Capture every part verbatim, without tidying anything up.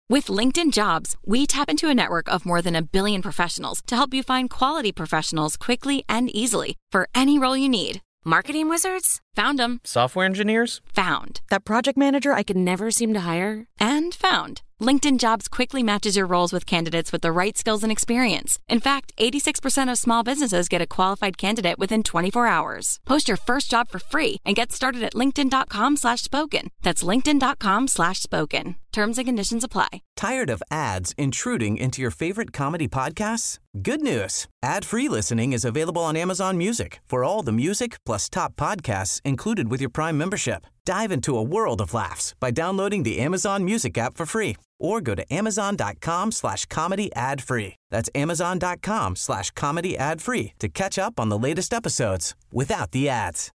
With LinkedIn Jobs, we tap into a network of more than a billion professionals to help you find quality professionals quickly and easily for any role you need. Marketing wizards? Found them. Software engineers? Found. That project manager I could never seem to hire? And found. LinkedIn Jobs quickly matches your roles with candidates with the right skills and experience. In fact, eighty-six percent of small businesses get a qualified candidate within twenty-four hours. Post your first job for free and get started at linkedin.com slash spoken. That's linkedin.com slash spoken. Terms and conditions apply. Tired of ads intruding into your favorite comedy podcasts? Good news. Ad-free listening is available on Amazon Music for all the music plus top podcasts included with your Prime membership. Dive into a world of laughs by downloading the Amazon Music app for free or go to amazon.com slash comedy ad free. That's amazon.com slash comedy ad free to catch up on the latest episodes without the ads.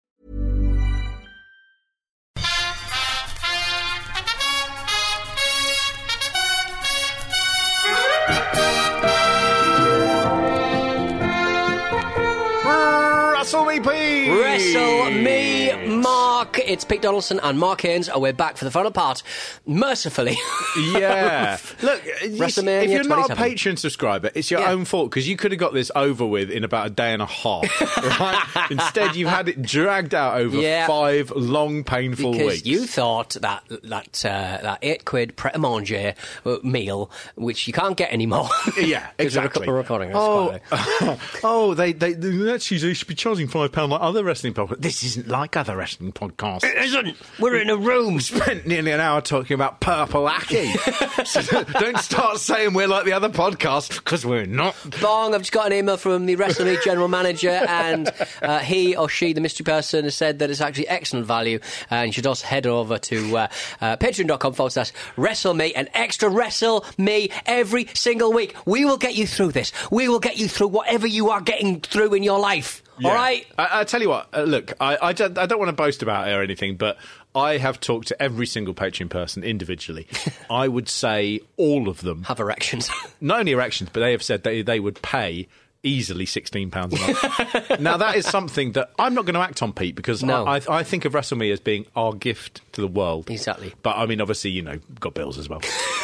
Wrestle me, Pete! Wrestle me, Mark! It's Pete Donaldson and Mark Haynes, and we're back for the final part. Mercifully. Yeah. Look, WrestleMania if you're not a twenty-seven. Patreon subscriber, it's your Yeah. own fault, because you could have got this over with in about a day and a half, right? Instead, you've had it dragged out over Yeah. five long, painful Because weeks. you thought that that uh, that eight quid pret a manger uh, meal, which you can't get anymore. Yeah, exactly. We're recording this. Oh, quietly. oh, they, they, they actually they should be charging five pound like other wrestling podcasts. This isn't like other wrestling podcasts. It isn't. We're in a room. Spent nearly an hour talking about Purple Aki. So don't start saying we're like the other podcast, because we're not. Bong, I've just got an email from the WrestleMania general manager, and uh, he or she, the mystery person, has said that it's actually excellent value, and you should also head over to uh, uh, patreon.com forward slash wrestle me and extra wrestle me every single week. We will get you through this. We will get you through whatever you are getting through in your life. Yeah. All right? I, I tell you what, uh, look, I, I, don't, I don't want to boast about it or anything, but I have talked to every single Patreon person individually. I would say all of them Have erections. not only erections, but they have said they, they would pay easily sixteen pounds a month. Now, that is something that I'm not going to act on, Pete, because No. I, I, I think of WrestleMania as being our gift to the world. Exactly. But, I mean, obviously, you know, got bills as well.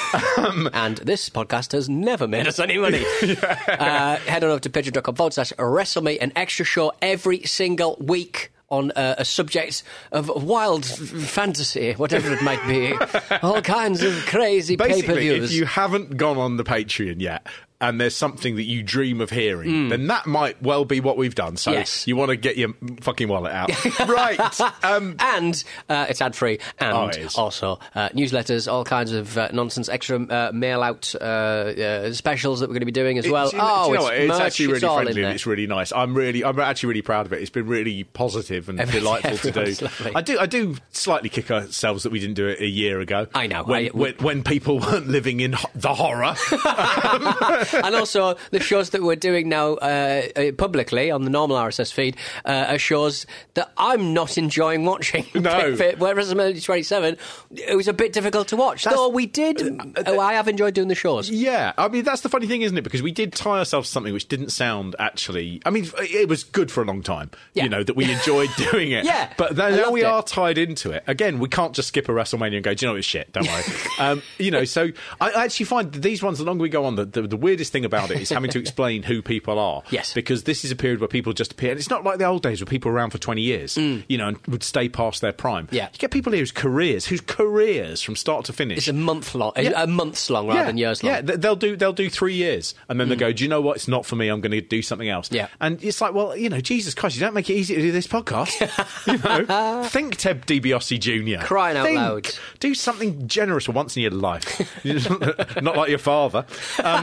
And this podcast has never made us any money. uh, head on over to patreon.com forward slash wrestle me, an extra show every single week on uh, a subject of wild f- fantasy, whatever it might be. All kinds of crazy Basically, pay-per-views. if you haven't gone on the Patreon yet, and there's something that you dream of hearing, then that might well be what we've done. So Yes. you want to get your fucking wallet out. Right. Um, And uh, it's ad-free, and Oh, it is. also uh, newsletters, all kinds of uh, nonsense, extra uh, mail-out uh, uh, specials that we're going to be doing as well. It's, you know, oh, do you know it's what? It's merch, actually really it's all in friendly and there. it's really nice. I'm really, I'm actually really proud of it. It's been really positive and Every- delightful to do. everyone's lovely. I do, I do slightly kick ourselves that we didn't do it a year ago. I know. when I- when, when people weren't living in ho- the horror. And also, the shows that we're doing now uh, uh, publicly on the normal R S S feed uh, are shows that I'm not enjoying watching. No. Where WrestleMania twenty-seven, it was a bit difficult to watch. That's- Though we did, oh, I have enjoyed doing the shows. Yeah, I mean, that's the funny thing, isn't it? Because we did tie ourselves to something which didn't sound actually... I mean, it was good for a long time, Yeah. you know, that we enjoyed doing it. Yeah, But I then, now loved we it. are tied into it. Again, we can't just skip a WrestleMania and go, do you know it's shit, don't worry. um, you know, so I I actually find that these ones, the longer we go on, the, the, the weirdest thing about it is having to explain who people are. Yes. Because this is a period where people just appear. And it's not like the old days where people were around for twenty years, you know, and would stay past their prime. Mm. Yeah. You get people here whose careers, whose careers from start to finish... It's a month long, Yeah. a months long rather than years long. Yeah, th- they'll do they'll do three years, and then they go, do you know what? It's not for me. I'm going to do something else. Yeah. And it's like, well, you know, Jesus Christ, you don't make it easy to do this podcast. you know, think Ted DiBiase Junior Crying out Think. loud. Do something generous for once in your life. Not like your father. Um,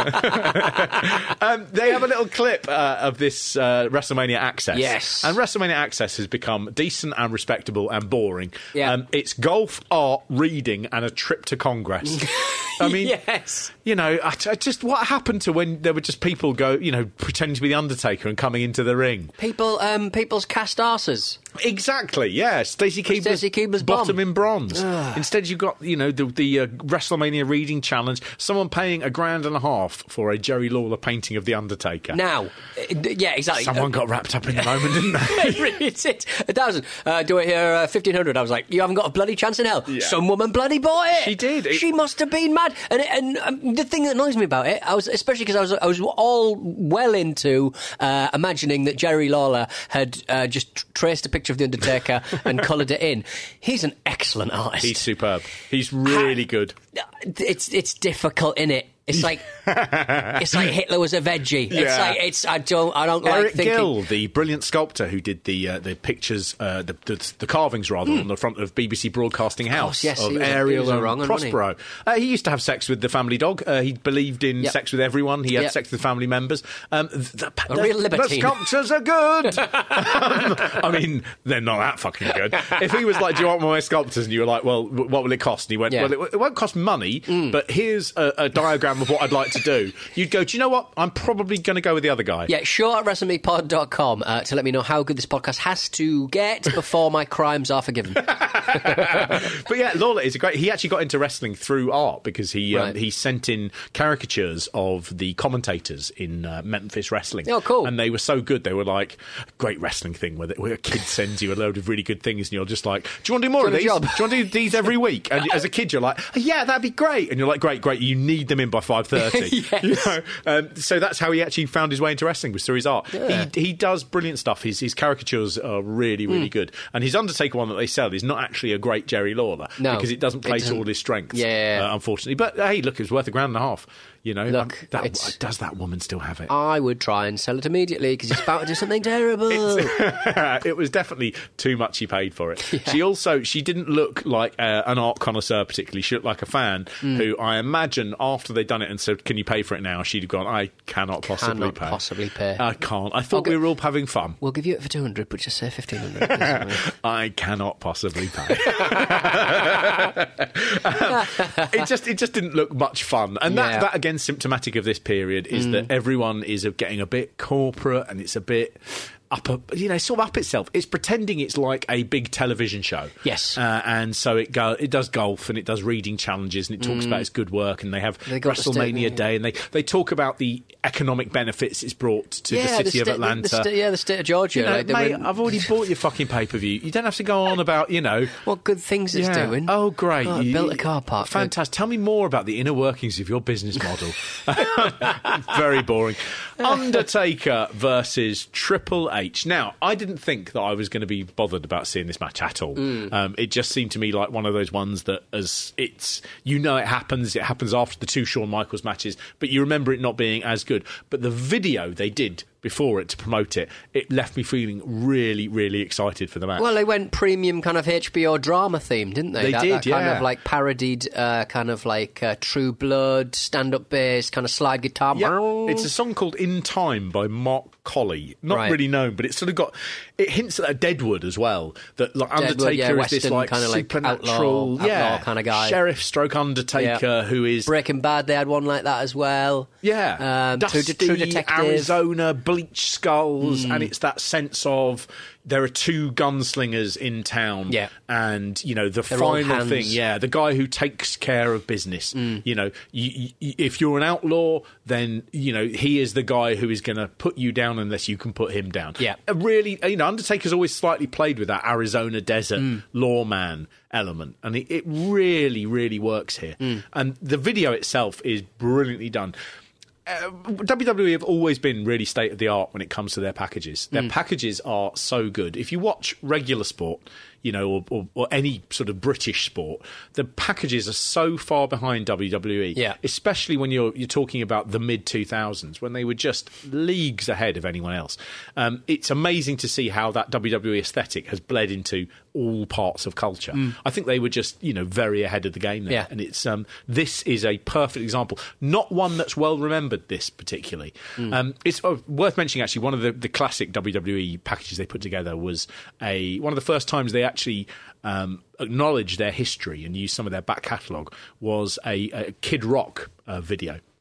um, they have a little clip uh, of this uh, WrestleMania Access. Yes. And WrestleMania Access has become decent and respectable and boring. Yeah. Um, it's golf, art, reading, and a trip to Congress. I mean, Yes. you know, I, I just what happened to when there were just people go, you know, pretending to be the Undertaker and coming into the ring. People, um, people's cast arses. Exactly, yeah. Stacey Keebler's, Stacey Keebler's bottom bomb. in bronze. Instead, you've got, you know, the, the uh, WrestleMania reading challenge, someone paying a grand and a half for a Jerry Lawler painting of The Undertaker. Now, uh, yeah, exactly. Someone got wrapped up in the moment, didn't they? It's it. A thousand. Uh, do I hear uh, fifteen hundred? I was like, you haven't got a bloody chance in hell. Yeah. Some woman bloody bought it. She did. It- She must have been mad. And and um, the thing that annoys me about it, I was especially because I was I was all well into uh, imagining that Jerry Lawler had uh, just tr- traced a picture of the Undertaker and coloured it in. He's an excellent artist. He's superb. He's really good. It's it's difficult, innit? It's like it's like Hitler was a veggie. It's Yeah. like it's I don't I don't Eric like thinking. Gill, the brilliant sculptor who did the uh, the pictures, uh, the, the the carvings rather, on the front of B B C Broadcasting House course, yes, of he was a- he Ariel was a and wrong un, wasn't he? Prospero. Uh, he used to have sex with the family dog. Uh, he believed in Yep. sex with everyone. He had Yep. sex with family members. Um, the, A the, real the libertine. sculptures are good. um, I mean, they're not that fucking good. If he was like, "Do you want my sculptures?" and you were like, "Well, w- what will it cost?" and he went, Yeah. "Well, it, it won't cost money, but here's a, a diagram of what I'd like to do." You'd go, "Do you know what? I'm probably going to go with the other guy." Yeah, show at wrestle me pod dot com uh, to let me know how good this podcast has to get before my crimes are forgiven. But yeah, Lawler is a great. He actually got into wrestling through art because he um, Right. he sent in caricatures of the commentators in uh, Memphis wrestling. Oh, cool. And they were so good. They were like great wrestling thing where, the, where a kid sends you a load of really good things, and you're just like, "Do you want to do more Do of you these? Do want you a want to do these every week?" And as a kid, you're like, "Yeah, that'd be great." And you're like, "Great, great." You need them in by five thirty. Yes. You know? um, so that's how he actually found his way into wrestling, was through his art. Yeah. He he does brilliant stuff. His his caricatures are really really good, and his Undertaker one that they sell is not actually a great Jerry Lawler No, because it doesn't play it to doesn't. all his strengths. Yeah. uh, unfortunately. But hey, look, it was worth a grand and a half. You know, Look, Um, that, it's- does that woman still have it? I would try and sell it immediately because he's about to do something terrible. It was definitely too much he paid for it. She also she didn't look like uh, an art connoisseur particularly. She looked like a fan Mm. who I imagine after they'd done it and said, "Can you pay for it now?" she'd have gone, "I cannot possibly Cannot pay. possibly pay. I can't. I thought Okay. we were all having fun. We'll give you it for two hundred, but just say fifteen hundred. I cannot possibly pay." um, it just it just didn't look much fun, and that Yeah. that again symptomatic of this period is that everyone is getting a bit corporate and it's a bit up, a, you know, sort of up itself. It's pretending it's like a big television show. Yes. uh, and so it go it does golf and it does reading challenges and it talks about its good work, and they have They got the WrestleMania state- Day, and they they talk about the economic benefits it's brought to the city the of sta- Atlanta. The, the sta- yeah, the state of Georgia. You know, like, they mate, were in- I've already bought your fucking pay-per-view. You don't have to go on about, you know... what good things it's Yeah. doing. Oh, great. Oh, it You- built a car park. Fantastic. Tell me more about the inner workings of your business model. Very boring. Undertaker versus Triple H. Now, I didn't think that I was going to be bothered about seeing this match at all. Mm. Um, it just seemed to me like one of those ones that, as it's, you know, it happens. It happens after the two Shawn Michaels matches, but you remember it not being as good. But the video they did before it to promote it, it left me feeling really, really excited for the match. Well, they went premium kind of H B O drama theme, didn't they? They that, did, that kind yeah. of like parodied, uh, kind of like uh, True Blood, stand-up bass, kind of slide guitar. Yeah, it's a song called "In Time" by Mark Colley. Not Right. really known, but it's sort of got. It hints at a Deadwood as well. That like Deadwood, Undertaker yeah, is this Western like kinda like supernatural, outlaw- yeah, outlaw kinda guy. sheriff stroke Undertaker Yeah. who is Breaking Bad, they had one like that as well. yeah, um, dusty True, True Detective. Arizona bleach skulls, and it's that sense of there are two gunslingers in town, Yeah. and you know the They're all final hands. thing, yeah, the guy who takes care of business. Mm. You know, you, you, if you're an outlaw, then you know he is the guy who is going to put you down unless you can put him down. Yeah. A really, you know, Undertaker's always slightly played with that Arizona desert Mm. lawman element, and it, it really, really works here. Mm. And the video itself is brilliantly done. Uh, W W E have always been really state of the art when it comes to their packages. Their Mm. packages are so good. If you watch regular sport, you know, or, or, or any sort of British sport, the packages are so far behind W W E. Yeah. Especially when you're you're talking about the mid two thousands, when they were just leagues ahead of anyone else. Um, it's amazing to see how that W W E aesthetic has bled into all parts of culture. I think they were just, you know, very ahead of the game there. Yeah. And it's um, this is a perfect example. Not one that's well remembered, this particularly. Um, it's uh, worth mentioning, actually, one of the, the classic W W E packages they put together was a one of the first times they actually um, acknowledged their history and used some of their back catalogue was a, a Kid Rock uh, video.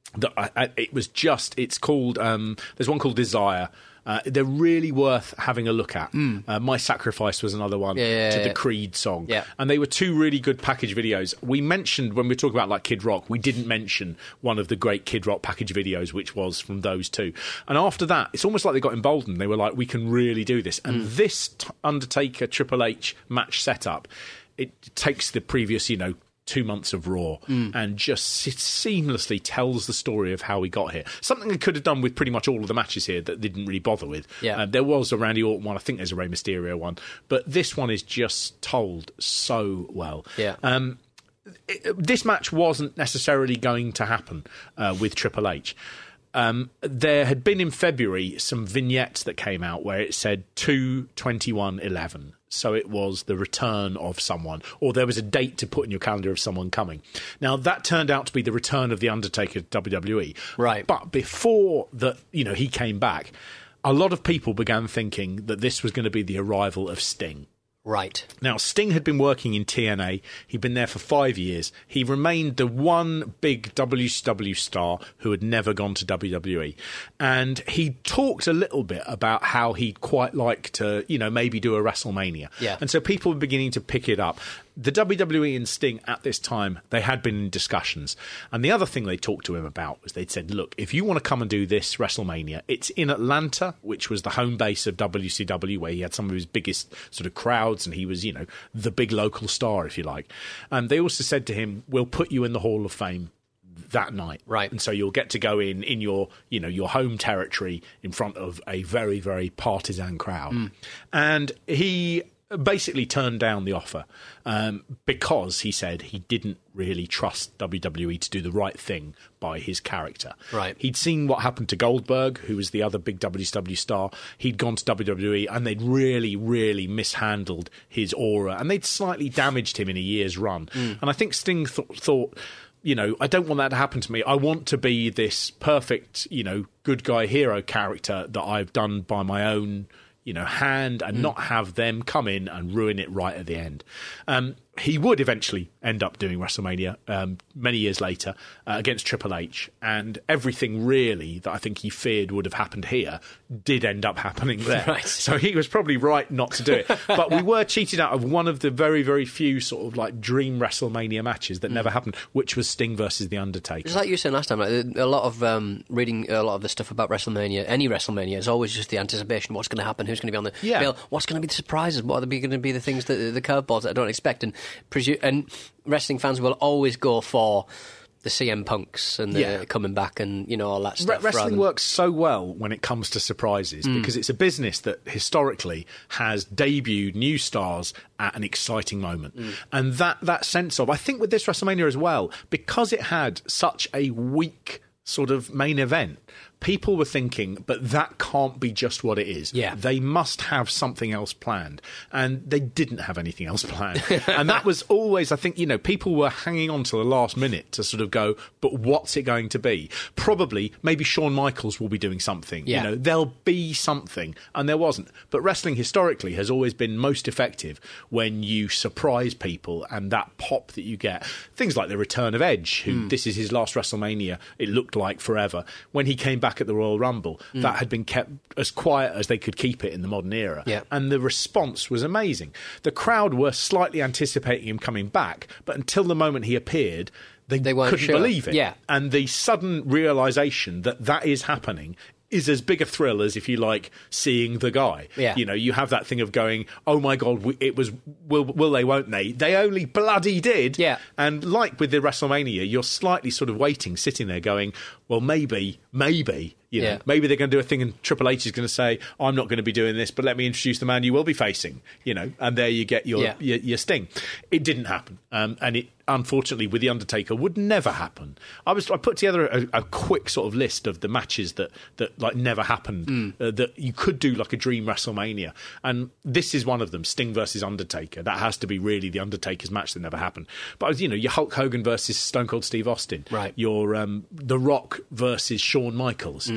that I, I, it was just. It's called. Um, there's one called Desire. Uh, they're really worth having a look at. Mm. Uh, My Sacrifice was another one yeah, yeah, to yeah. the Creed song. Yeah. And they were two really good package videos. We mentioned, when we were talking about like Kid Rock, we didn't mention one of the great Kid Rock package videos, which was from those two. And after that, it's almost like they got emboldened. They were like, we can really do this. And mm. this t- Undertaker Triple H match setup, it takes the previous, you know, two months of Raw mm. and just seamlessly tells the story of how we got here. Something they could have done with pretty much all of the matches here that they didn't really bother with. Yeah. Uh, there was a Randy Orton one. I think there's a Rey Mysterio one. But this one is just told so well. Yeah. Um, it, this match wasn't necessarily going to happen uh, with Triple H. Um, there had been in February some vignettes that came out where it said two twenty-one eleven. So it was the return of someone, or there was a date to put in your calendar of someone coming. Now, that turned out to be the return of The Undertaker to W W E. Right. But before that, you know, he came back, a lot of people began thinking that this was going to be the arrival of Sting. Right. Now, Sting had been working in T N A. He'd been there for five years. He remained the one big W C W star who had never gone to W W E. And he talked a little bit about how he'd quite like to, you know, maybe do a WrestleMania. Yeah. And so people were beginning to pick it up. The W W E and Sting at this time, they had been in discussions. And the other thing they talked to him about was they'd said, look, if you want to come and do this WrestleMania, it's in Atlanta, which was the home base of W C W, where he had some of his biggest sort of crowds, and he was, you know, the big local star, if you like. And they also said to him, we'll put you in the Hall of Fame that night. Right. And so you'll get to go in, in your, you know, your home territory in front of a very, very partisan crowd. Mm. And he basically turned down the offer um, because he said he didn't really trust W W E to do the right thing by his character. Right. He'd seen what happened to Goldberg, who was the other big W C W star. He'd gone to W W E and they'd really, really mishandled his aura, and they'd slightly damaged him in a year's run. Mm. And I think Sting th- thought, you know, I don't want that to happen to me. I want to be this perfect, you know, good guy hero character that I've done by my own, you know, hand, and mm. not have them come in and ruin it right at the end. Um, he would eventually end up doing WrestleMania um, many years later uh, against Triple H, and everything really that I think he feared would have happened here did end up happening there. Right. So he was probably right not to do it. But we were cheated out of one of the very, very few sort of like dream WrestleMania matches that mm. never happened, which was Sting versus The Undertaker. It's like you were saying last time, like, a lot of um, reading a lot of the stuff about WrestleMania, any WrestleMania, is always just the anticipation. What's going to happen? Who's going to be on the yeah. bill? What's going to be the surprises? What are going to be the things, that the curveballs that I don't expect? And presu- and wrestling fans will always go for the C M Punks and the yeah. coming back and, you know, all that stuff. Re- wrestling than... works so well when it comes to surprises mm. because it's a business that historically has debuted new stars at an exciting moment. Mm. And that, that sense of, I think with this WrestleMania as well, because it had such a weak sort of main event, people were thinking, but that can't be just what it is. Yeah. They must have something else planned. And they didn't have anything else planned. And that was always, I think, you know, people were hanging on to the last minute to sort of go, but what's it going to be? Probably, maybe Shawn Michaels will be doing something. Yeah. You know, there'll be something. And there wasn't. But wrestling historically has always been most effective when you surprise people and that pop that you get. Things like the return of Edge, who mm. this is his last WrestleMania, it looked like forever. When he came back at the Royal Rumble, mm. that had been kept as quiet as they could keep it in the modern era. Yeah. And the response was amazing. The crowd were slightly anticipating him coming back, but until the moment he appeared, they, they couldn't sure. believe it. Yeah. And the sudden realisation that that is happening is as big a thrill as, if you like, seeing the guy. Yeah. You know, you have that thing of going, oh my God, it was, will, will they, won't they? They only bloody did. Yeah. And like with the WrestleMania, you're slightly sort of waiting, sitting there going, well, maybe, maybe, you know, yeah. maybe they're going to do a thing and Triple H is going to say, I'm not going to be doing this, but let me introduce the man you will be facing, you know, and there you get your, yeah. your, your Sting. It didn't happen. Um, and it, unfortunately, with The Undertaker, would never happen. I was I put together a, a quick sort of list of the matches that, that like never happened, mm. uh, that you could do like a dream WrestleMania, and this is one of them. Sting versus Undertaker. That has to be really the Undertaker's match that never happened. But you know, your Hulk Hogan versus Stone Cold Steve Austin, right? Your um, The Rock versus Shawn Michaels. Mm.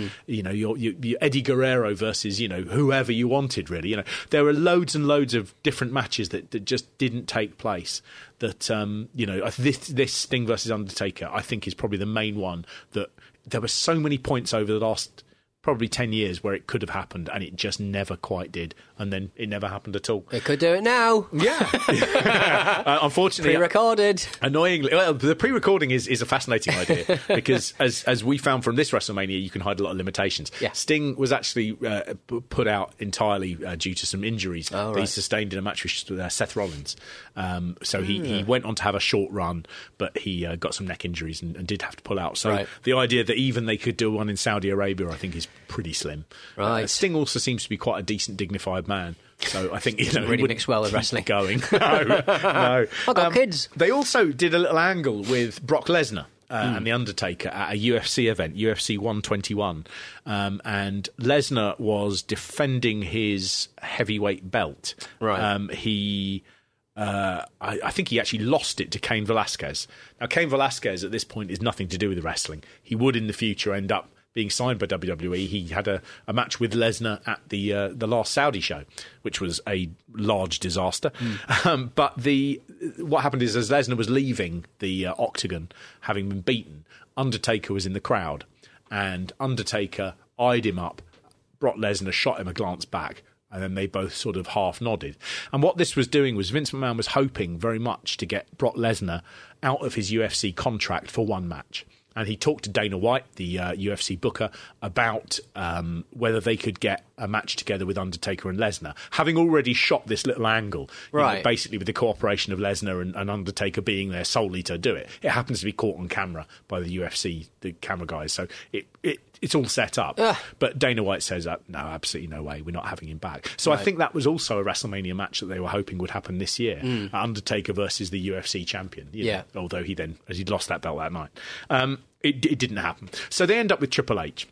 Mm. You know, your, your, your Eddie Guerrero versus, you know, whoever you wanted, really. You know, there were loads and loads of different matches that, that just didn't take place. That, um, you know, this, this Sting versus Undertaker, I think, is probably the main one that there were so many points over the last probably ten years where it could have happened and it just never quite did, and then it never happened at all. It could do it now. Yeah. uh, unfortunately, pre-recorded. Annoyingly, well, the pre-recording is, is a fascinating idea because, as as we found from this WrestleMania, you can hide a lot of limitations. Yeah. Sting was actually uh, put out entirely uh, due to some injuries oh, that right. he sustained in a match with uh, Seth Rollins. Um, so he, he went on to have a short run, but he uh, got some neck injuries and, and did have to pull out. So right. the idea that even they could do one in Saudi Arabia, I think, is pretty slim. Right. Uh, Sting also seems to be quite a decent, dignified man. So I think, you know, really mix well with wrestling. Going. No, no. I've got Um, kids. They also did a little angle with Brock Lesnar uh, mm. and The Undertaker at a U F C event, U F C one twenty-one. Um, and Lesnar was defending his heavyweight belt. Right. Um, he... Uh, I, I think he actually lost it to Cain Velasquez. Now, Cain Velasquez at this point is nothing to do with wrestling. He would in the future end up being signed by W W E. He had a, a match with Lesnar at the uh, the last Saudi show, which was a large disaster. Mm. Um, but the what happened is, as Lesnar was leaving the uh, octagon, having been beaten, Undertaker was in the crowd, and Undertaker eyed him up. Brock Lesnar shot him a glance back, and then they both sort of half nodded. And what this was doing was Vince McMahon was hoping very much to get Brock Lesnar out of his U F C contract for one match. And he talked to Dana White, the uh, U F C booker, about um, whether they could get a match together with Undertaker and Lesnar, having already shot this little angle, you right? know, basically with the cooperation of Lesnar and, and Undertaker being there solely to do it. It happens to be caught on camera by the U F C, the camera guys, so it, it it's all set up. Ugh. But Dana White says, uh, no, absolutely no way, we're not having him back. So right. I think that was also a WrestleMania match that they were hoping would happen this year, mm. Undertaker versus the U F C champion. You know, yeah. Although he then, as he'd lost that belt that night. Um, It, it didn't happen. So they end up with Triple H.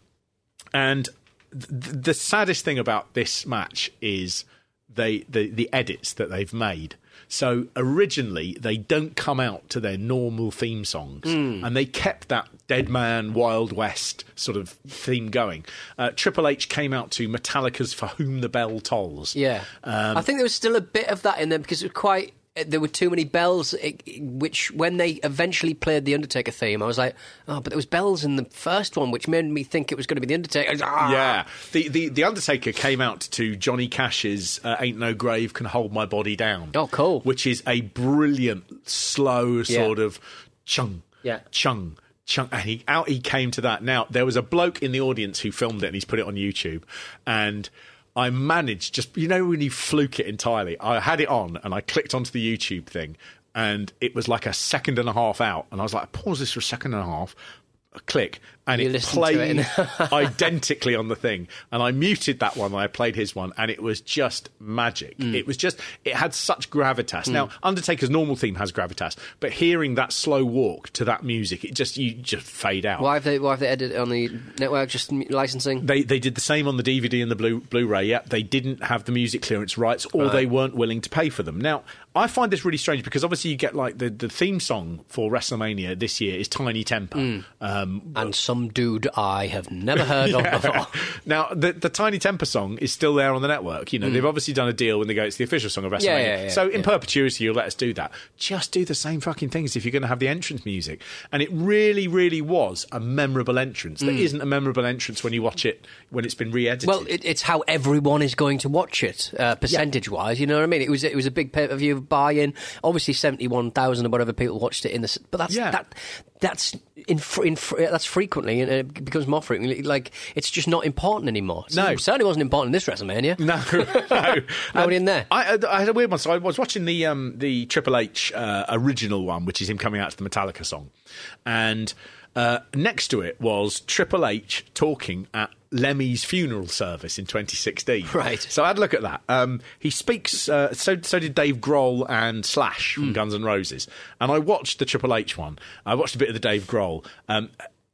And th- the saddest thing about this match is they the, the edits that they've made. So originally, they don't come out to their normal theme songs. Mm. And they kept that Dead Man, Wild West sort of theme going. Uh, Triple H came out to Metallica's For Whom the Bell Tolls. Yeah. Um, I think there was still a bit of that in there because it was quite... There were too many bells, which when they eventually played the Undertaker theme, I was like, oh, but there was bells in the first one, which made me think it was going to be the Undertaker. Was, ah! Yeah. The, the the Undertaker came out to Johnny Cash's uh, Ain't No Grave Can Hold My Body Down. Oh, cool. Which is a brilliant, slow sort yeah. of chung, yeah. chung, chung. And he, out he came to that. Now, there was a bloke in the audience who filmed it and he's put it on YouTube. And... I managed, just, you know, when you fluke it entirely, I had it on and I clicked onto the YouTube thing and it was like a second and a half out. And I was like, pause this for a second and a half, a click, and you it played it identically on the thing. And I muted that one and I played his one and it was just magic. Mm. It was just, it had such gravitas. Mm. Now, Undertaker's normal theme has gravitas, but hearing that slow walk to that music, it just, you just fade out. Why have they, why have they edited it on the network, just licensing? They they did the same on the D V D and the Blu- Blu-ray, yeah. They didn't have the music clearance rights or right. they weren't willing to pay for them. Now, I find this really strange because obviously you get like the, the theme song for WrestleMania this year is Tiny Temper. Mm. Um, and some dude I have never heard yeah. of before. Now, the, the Tiny Temper song is still there on the network. You know, mm. they've obviously done a deal when they go, it's the official song of WrestleMania. Yeah, yeah, yeah, so in yeah. perpetuity, you'll let us do that. Just do the same fucking things if you're going to have the entrance music. And it really, really was a memorable entrance. Mm. There isn't a memorable entrance when you watch it when it's been re-edited. Well, it, it's how everyone is going to watch it, uh, percentage-wise. Yeah. You know what I mean? It was it was a big pay-per-view buy-in. Obviously, seventy-one thousand or whatever people watched it in the. But that's yeah. that. That's in, in that's frequently, and it becomes more frequently. Like it's just not important anymore. No, it certainly wasn't important in this WrestleMania. No, no, nobody um, in there. I, I had a weird one. So I was watching the um, the Triple H uh, original one, which is him coming out to the Metallica song, and uh, next to it was Triple H talking at Lemmy's funeral service in twenty sixteen. Right. So I had a look at that. Um, he speaks, uh, so so did Dave Grohl and Slash from mm. Guns N' Roses. And I watched the Triple H one. I watched a bit of the Dave Grohl. Um,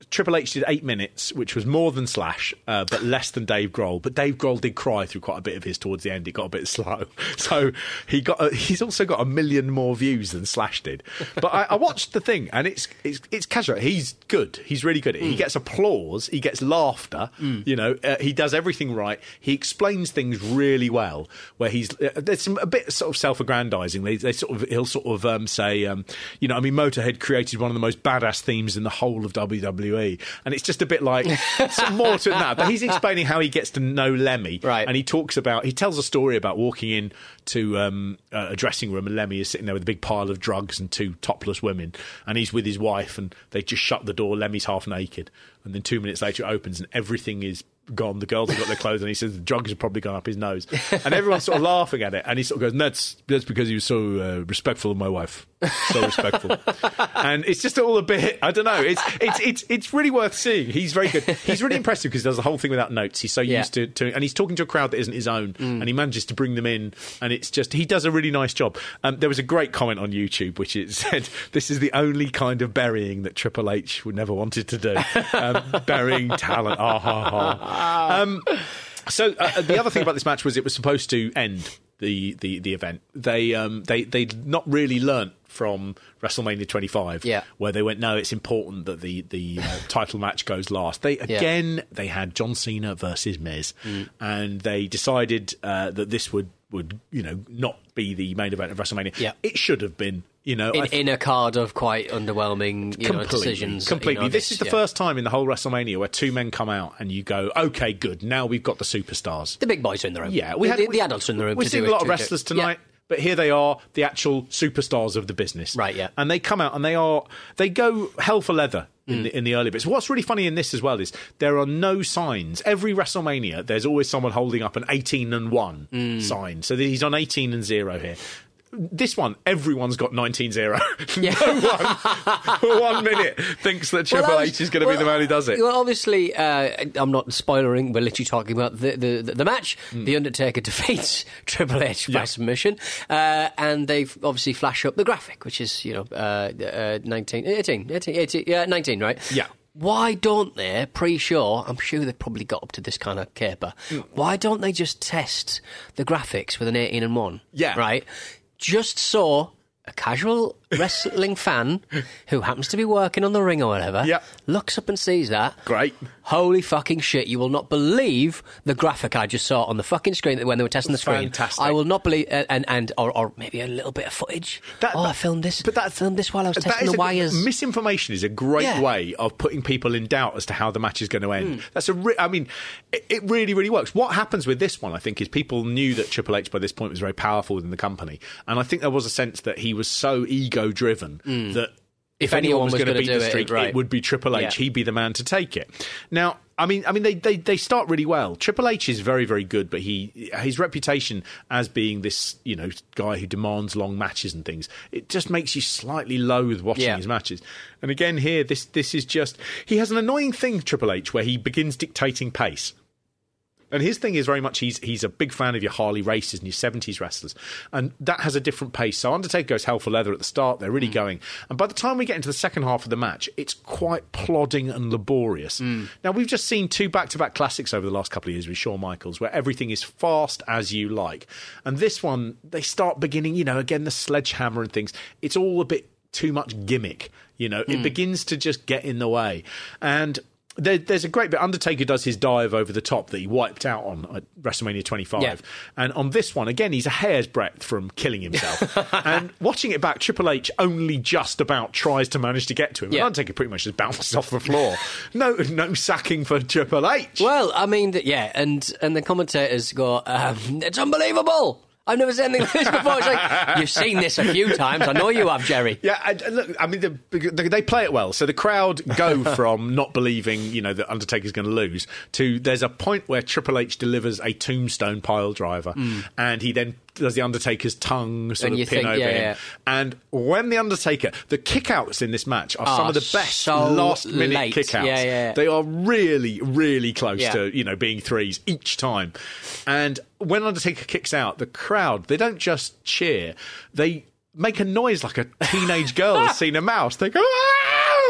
Triple H did eight minutes, which was more than Slash, uh, but less than Dave Grohl. But Dave Grohl did cry through quite a bit of his towards the end. It got a bit slow. So he got a, he's also got a million more views than Slash did. But I, I watched the thing, and it's it's, it's casual. He's good. He's really good. Mm. He gets applause. He gets laughter. Mm. You know, uh, he does everything right. He explains things really well. Where he's uh, there's some a bit sort of self-aggrandizing. They, they sort of he'll sort of um, say, um, you know, I mean, Motorhead created one of the most badass themes in the whole of W W E. And it's just a bit like some more to it than that. But he's explaining how he gets to know Lemmy, right? And he talks about he tells a story about walking in to um, a dressing room, and Lemmy is sitting there with a big pile of drugs and two topless women, and he's with his wife, and they just shut the door. Lemmy's half naked, and then two minutes later it opens, and everything is gone. The girls have got their clothes, and he says the drugs have probably gone up his nose, and everyone's sort of laughing at it, and he sort of goes, that's that's because he was so uh, respectful of my wife, so respectful. And it's just all a bit, I don't know, it's it's it's it's really worth seeing. He's very good. He's really impressive because he does the whole thing without notes. He's so yeah. used to, to and he's talking to a crowd that isn't his own, mm. and he manages to bring them in, and it's just, he does a really nice job. Um, there was a great comment on YouTube which it said, this is the only kind of burying that Triple H would never wanted to do. Um, burying talent. Ah, ha, ha. Um, so uh, the other thing about this match was it was supposed to end the the, the event. They um they they'd not really learnt from WrestleMania twenty-five, yeah. where they went, no, it's important that the the uh, title match goes last. They again yeah. they had John Cena versus Miz, mm. and they decided uh, that this would would you know not be the main event of WrestleMania. Yeah. It should have been. You know, in, th- in a card of quite underwhelming you know, decisions. Completely. You know, this, this is the yeah. first time in the whole WrestleMania where two men come out and you go, okay, good, now we've got the superstars. The big boys are in the room. Yeah, we had, the, the adults are in the room. We've to seen do a lot it, of wrestlers to, tonight. Yeah. But here they are, the actual superstars of the business. Right, yeah. And they come out and they are, they go hell for leather in, mm. the, in the early bits. What's really funny in this as well is there are no signs. Every WrestleMania, there's always someone holding up an eighteen and one mm. sign. So he's on eighteen and zero here. This one, everyone's got nineteen zero. Yeah. No one for one minute thinks that Triple well, was, H is going to well, be the man who does it. Well, obviously, uh, I'm not spoilering. We're literally talking about the the, the, the match. Mm. The Undertaker defeats Triple H by yeah. submission, uh, and they've obviously flash up the graphic, which is you know uh, uh, nineteen, eighteen, eighteen, eighteen, yeah, nineteen, right? Yeah. Why don't they, pre-show, I'm sure they've probably got up to this kind of caper, mm. why don't they just test the graphics with an eighteen and one? Yeah. Right? Just so a casual wrestling fan who happens to be working on the ring or whatever yep. looks up and sees that. Great. Holy fucking shit, you will not believe the graphic I just saw on the fucking screen when they were testing the screen. Fantastic. I will not believe, uh, and, and or, or maybe a little bit of footage. That, oh, I filmed this, but that, I filmed this while I was testing the a, wires. Misinformation is a great yeah. way of putting people in doubt as to how the match is going to end. Mm. That's a, re- I mean, it, it really, really works. What happens with this one, I think, is people knew that Triple H by this point was very powerful within the company, and I think there was a sense that he was so ego-driven mm. that if, if anyone, anyone was, was going to beat the streak, it, right. it would be Triple H. Yeah. He'd be the man to take it. Now, I mean, I mean, they, they, they start really well. Triple H is very, very good, but he his reputation as being this, you know, guy who demands long matches and things, it just makes you slightly loathe watching yeah. his matches. And again, here, this this is just, he has an annoying thing, Triple H, where he begins dictating pace. And his thing is very much he's he's a big fan of your Harley Races and your seventies wrestlers. And that has a different pace. So Undertaker goes hell for leather at the start. They're really mm. going. And by the time we get into the second half of the match, it's quite plodding and laborious. Mm. Now, we've just seen two back-to-back classics over the last couple of years with Shawn Michaels, where everything is fast as you like. And this one, they start beginning, you know, again, the sledgehammer and things. It's all a bit too much gimmick. You know, mm. it begins to just get in the way. And There, there's a great bit. Undertaker does his dive over the top that he wiped out on at WrestleMania twenty-five. Yeah. And on this one, again, he's a hair's breadth from killing himself. And watching it back, Triple H only just about tries to manage to get to him. Yeah. And Undertaker pretty much just bounces off the floor. No no sacking for Triple H. Well, I mean, yeah, and, and the commentators go, um, it's unbelievable. I've never seen anything like this before. It's like, you've seen this a few times. I know you have, Jerry. Yeah, I, look, I mean, the, the, they play it well. So the crowd go from not believing, you know, that Undertaker's going to lose to there's a point where Triple H delivers a tombstone pile driver, mm. and he then does the Undertaker's tongue sort and of pin think, over yeah, him. yeah. And when the Undertaker, the kickouts in this match are oh, some of the best so last-minute late. kickouts. Yeah, yeah. They are really, really close yeah. to, you know, being threes each time. And when Undertaker kicks out, the crowd, they don't just cheer, they make a noise like a teenage girl has seen a mouse. They go, ah!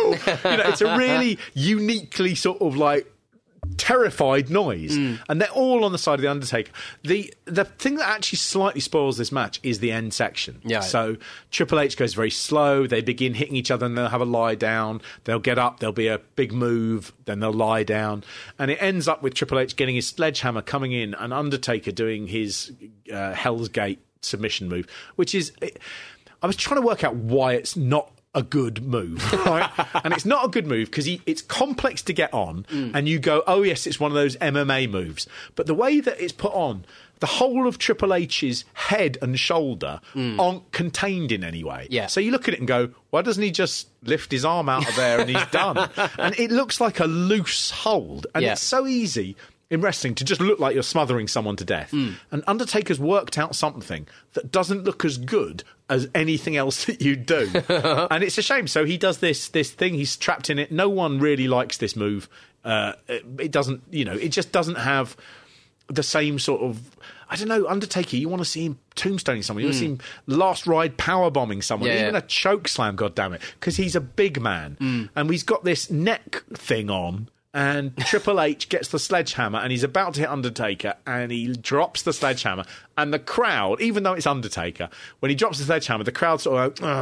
You know, it's a really uniquely sort of like terrified noise, mm. and they're all on the side of the Undertaker. The the thing that actually slightly spoils this match is the end section. Yeah. So Triple H goes very slow. They begin hitting each other, and they'll have a lie down. They'll get up. There'll be a big move. Then they'll lie down, and it ends up with Triple H getting his sledgehammer coming in, and Undertaker doing his uh, Hell's Gate submission move, which is. It, I was trying to work out why it's not a good move, right? And it's not a good move because it's complex to get on, mm. and you go, oh yes, it's one of those M M A moves. But the way that it's put on, the whole of Triple H's head and shoulder mm. aren't contained in any way. Yeah. So you look at it and go, why doesn't he just lift his arm out of there and he's done? And it looks like a loose hold, and yeah. it's so easy in wrestling to just look like you're smothering someone to death. Mm. And Undertaker's worked out something that doesn't look as good as anything else that you do. And it's a shame. So he does this this thing, he's trapped in it. No one really likes this move. Uh, it, it doesn't, you know, it just doesn't have the same sort of, I don't know, Undertaker, you want to see him tombstoning someone, you want to see him last ride powerbombing someone, yeah, even yeah. a choke slam, goddammit, because he's a big man. Mm. And he's got this neck thing on, and Triple H gets the sledgehammer and he's about to hit Undertaker, and he drops the sledgehammer, and the crowd, even though it's Undertaker, when he drops the sledgehammer, the crowd sort of go,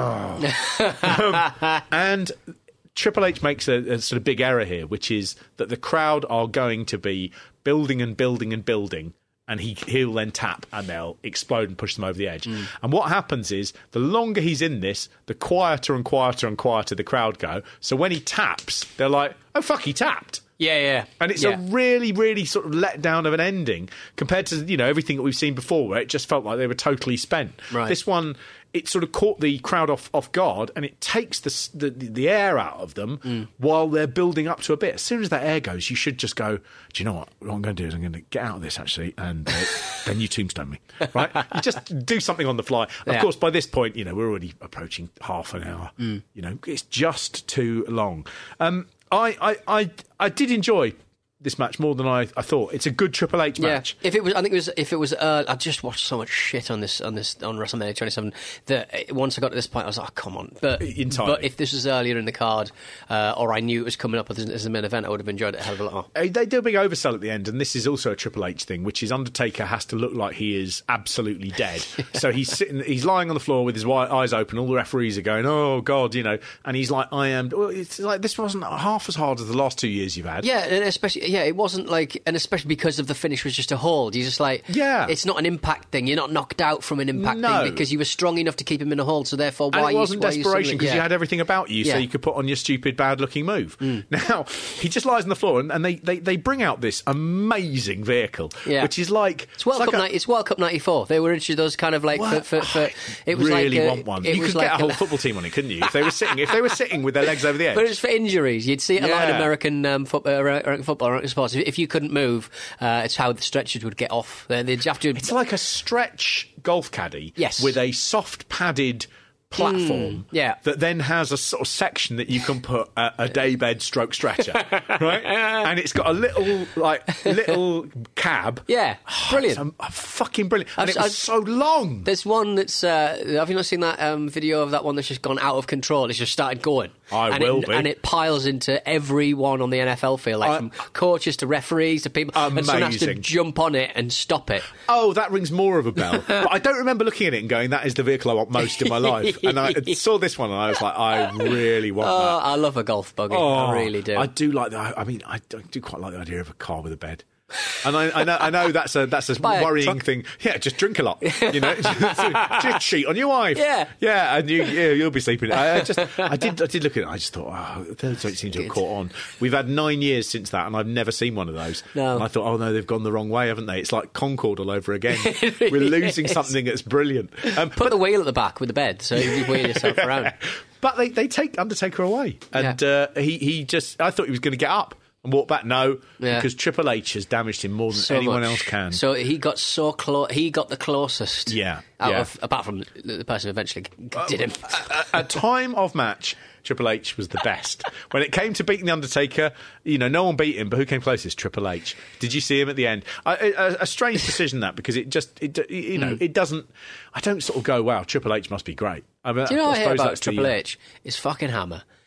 oh. um, and Triple H makes a, a sort of big error here, which is that the crowd are going to be building and building and building, and he, he'll then tap and they'll explode and push them over the edge. Mm. And what happens is, the longer he's in this, the quieter and quieter and quieter the crowd go. So when he taps, they're like, oh, fuck, he tapped. Yeah, yeah. And it's yeah. a really, really sort of let down of an ending compared to, you know, everything that we've seen before, where it just felt like they were totally spent. Right. This one, it sort of caught the crowd off, off guard, and it takes the, the the air out of them mm. while they're building up to a bit. As soon as that air goes, you should just go, do you know what? What I'm going to do is I'm going to get out of this, actually, and uh, then you tombstone me. Right? You just do something on the fly. Of yeah. course, by this point, you know, we're already approaching half an hour. Mm. You know, it's just too long. Um, I, I, I, I did enjoy this match more than I, I thought. It's a good Triple H match. Yeah. If it was, I think it was. If it was, uh, I just watched so much shit on this on this on WrestleMania twenty-seven that once I got to this point, I was like, oh, come on. But Entirely. But if this was earlier in the card, uh, or I knew it was coming up as, as a main event, I would have enjoyed it a hell of a lot more. Uh, They do a big oversell at the end, and this is also a Triple H thing, which is Undertaker has to look like he is absolutely dead. So he's sitting, he's lying on the floor with his eyes open. All the referees are going, "Oh God," you know, and he's like, "I am." Well, it's like this wasn't half as hard as the last two years you've had. Yeah, and especially yeah, it wasn't like. And especially because of the finish was just a hold. You're just like, yeah. it's not an impact thing. You're not knocked out from an impact no. thing because you were strong enough to keep him in a hold. So therefore, why and it wasn't you, desperation because you, yeah. you had everything about you, yeah. so you could put on your stupid, bad-looking move. Mm. Now he just lies on the floor, and, and they, they, they bring out this amazing vehicle, yeah. which is like it's World it's Cup. Like a, it's World Cup ninety-four. They were into those kind of like for, for, for it was really like a, want one. It You was could like get a whole a, football team on it, couldn't you? If they were sitting, if they were sitting with their legs over the edge. But it's for injuries. You'd see it a lot in Yeah. American um, foot, uh, American football, American sports. If, if you couldn't move, uh, it's how the stretchers would get off. They'd have to. It's like a stretch golf caddy yes. with a soft padded platform mm, yeah. that then has a sort of section that you can put a, a daybed stroke stretcher, right? And it's got a little like little cab. Yeah, brilliant. Oh, it's a, a fucking brilliant. And I've, it was I've, so long. There's one that's. Uh, have you not seen that um, video of that one that's just gone out of control? It's just started going. I and will it, be. And it piles into everyone on the N F L field, like I, from coaches to referees to people. Amazing. And someone has to jump on it and stop it. Oh, that rings more of a bell. But I don't remember looking at it and going, that is the vehicle I want most in my life. And I saw this one and I was like, I really want oh, that. I love a golf buggy. Oh, I really do. I do like that. I mean, I do quite like the idea of a car with a bed. And I, I know, I know that's a that's a Buy worrying a thing. Yeah, just drink a lot. You know, just, just cheat on your wife. Yeah, yeah, and you, yeah, you'll be sleeping. I, I just, I did, I did look at it. I just thought, oh, they don't seem to have caught on. We've had nine years since that, and I've never seen one of those. No. And I thought, oh no, they've gone the wrong way, haven't they? It's like Concorde all over again. Really We're losing is. something that's brilliant. Um, Put but, the wheel at the back with the bed, so you wheel yourself around. But they, they take Undertaker away, and yeah. uh, he he just. I thought he was going to get up and walk back. No, yeah. because Triple H has damaged him more than so anyone much. else can. So he got so close. He got the closest. Yeah, Out yeah. of apart from the person who eventually did him. Uh, at time of match, Triple H was the best. When it came to beating the Undertaker, you know, no one beat him, but who came closest? Triple H. Did you see him at the end? A, a, a strange decision that, because it just, it, you know, mm. it doesn't. I don't sort of go, wow, Triple H must be great. I mean, Do you know I what I hate suppose about that's Triple the, H? Is fucking Hammer.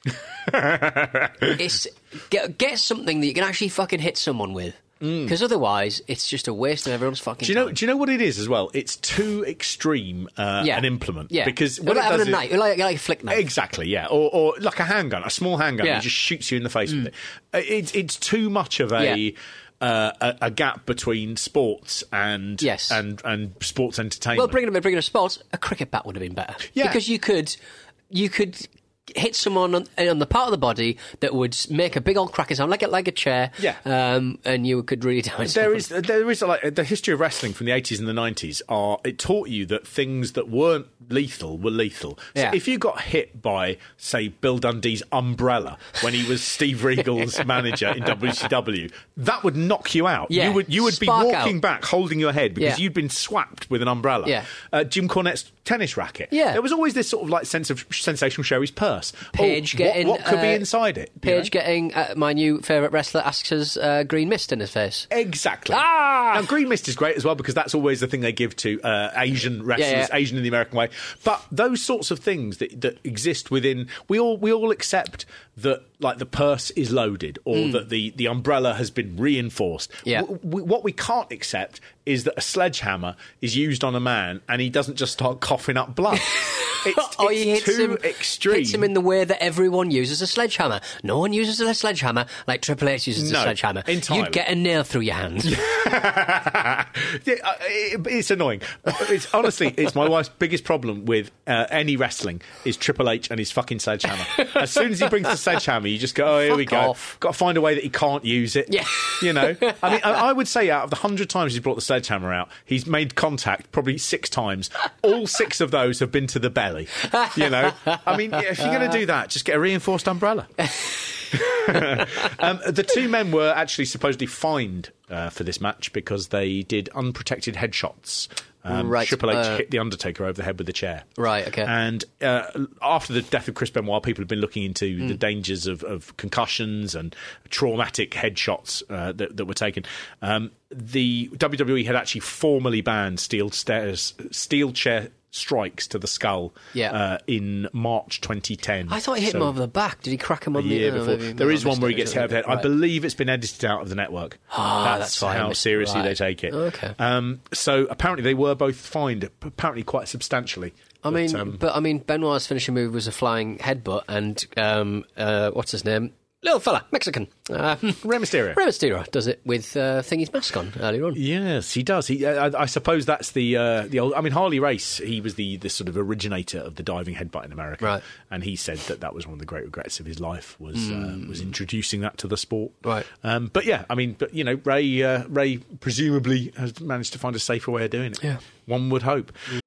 it's get, get something that you can actually fucking hit someone with. Because mm. otherwise, it's just a waste of everyone's fucking do you know, time. Do you know what it is as well? It's too extreme uh, yeah. an implement. Yeah. Because what what like it does having a is, knife, like, like a flick knife. Exactly, yeah. Or, or like a handgun, a small handgun yeah. that just shoots you in the face mm. with it. It's, it's too much of a... Yeah. Uh, a, a gap between sports and yes. and and sports entertainment. Well, bringing bringing a sports, a cricket bat would have been better. Yeah. Because you could you could hit someone on, on the part of the body that would make a big old cracking sound, like a, like a chair. Yeah. Um, and you could really damage There someone. is there is like the history of wrestling from the eighties and the nineties. Are it taught you that things that weren't lethal were lethal. So yeah. if you got hit by, say, Bill Dundee's umbrella when he was Steve Regal's manager in W C W, that would knock you out. Yeah. You would you would Spark be walking out. back holding your head because Yeah. you'd been swapped with an umbrella. Yeah. Uh, Jim Cornette's tennis racket. Yeah. There was always this sort of like sense of sensational Sherry's purse. Paige oh, getting what, what could uh, be inside it? Paige you know? getting uh, my new favourite wrestler asks us uh, green mist in his face. Exactly. Ah! Now, green mist is great as well because that's always the thing they give to uh, Asian wrestlers, Yeah, yeah. Asian in the American way. But those sorts of things that, that exist within, we all we all accept that, like, the purse is loaded or mm. that the, the umbrella has been reinforced. Yeah. W- w- what we can't accept is that a sledgehammer is used on a man and he doesn't just start coughing up blood. It's, or it's he hits too him, extreme. hits him in the way that everyone uses a sledgehammer. No one uses a sledgehammer like Triple H uses No, a sledgehammer. entirely. You'd get a nail through your hand. yeah, uh, it, it's annoying. It's honestly, it's my wife's biggest problem with uh, any wrestling is Triple H and his fucking sledgehammer. As soon as he brings the sledgehammer, you just go, "Oh, here Fuck we go." off. Got to find a way that he can't use it. Yeah, you know. I mean, I, I would say out of the hundred times he's brought the sledgehammer out, he's made contact probably six times. All six of those have been to the belly. You know. I mean, yeah, if you're going to do that, just get a reinforced umbrella. um, the two men were actually supposedly fined uh, for this match because they did unprotected headshots. Um, right. Triple H uh, hit the Undertaker over the head with a chair. Right, okay. And uh, after the death of Chris Benoit, people have been looking into mm. the dangers of, of concussions and traumatic headshots uh, that, that were taken. Um, the W W E had actually formally banned steel stairs, steel chair strikes to the skull yeah. uh, in March twenty ten. I thought he hit so him over the back. Did he crack him on a the year oh, before? maybe, There maybe is I one where he missed gets it. hit over the head. I Right. believe it's been edited out of the network. Oh, that's, that's fine. how seriously Right. they take it. Okay. Um, so apparently they were both fined, apparently quite substantially. I but, mean, um, but I mean, Benoit's finishing move was a flying headbutt, and um, uh, what's his name? Little fella, Mexican. Uh, Rey Mysterio. Rey Mysterio does it with uh, Thingy's mask on earlier on. Yes, he does. He, I, I suppose that's the uh, the old. I mean, Harley Race. He was the, the sort of originator of the diving headbutt in America, right? And he said that that was one of the great regrets of his life was mm. uh, was introducing that to the sport, right? Um, but yeah, I mean, but you know, Ray uh, Ray presumably has managed to find a safer way of doing it. Yeah, one would hope.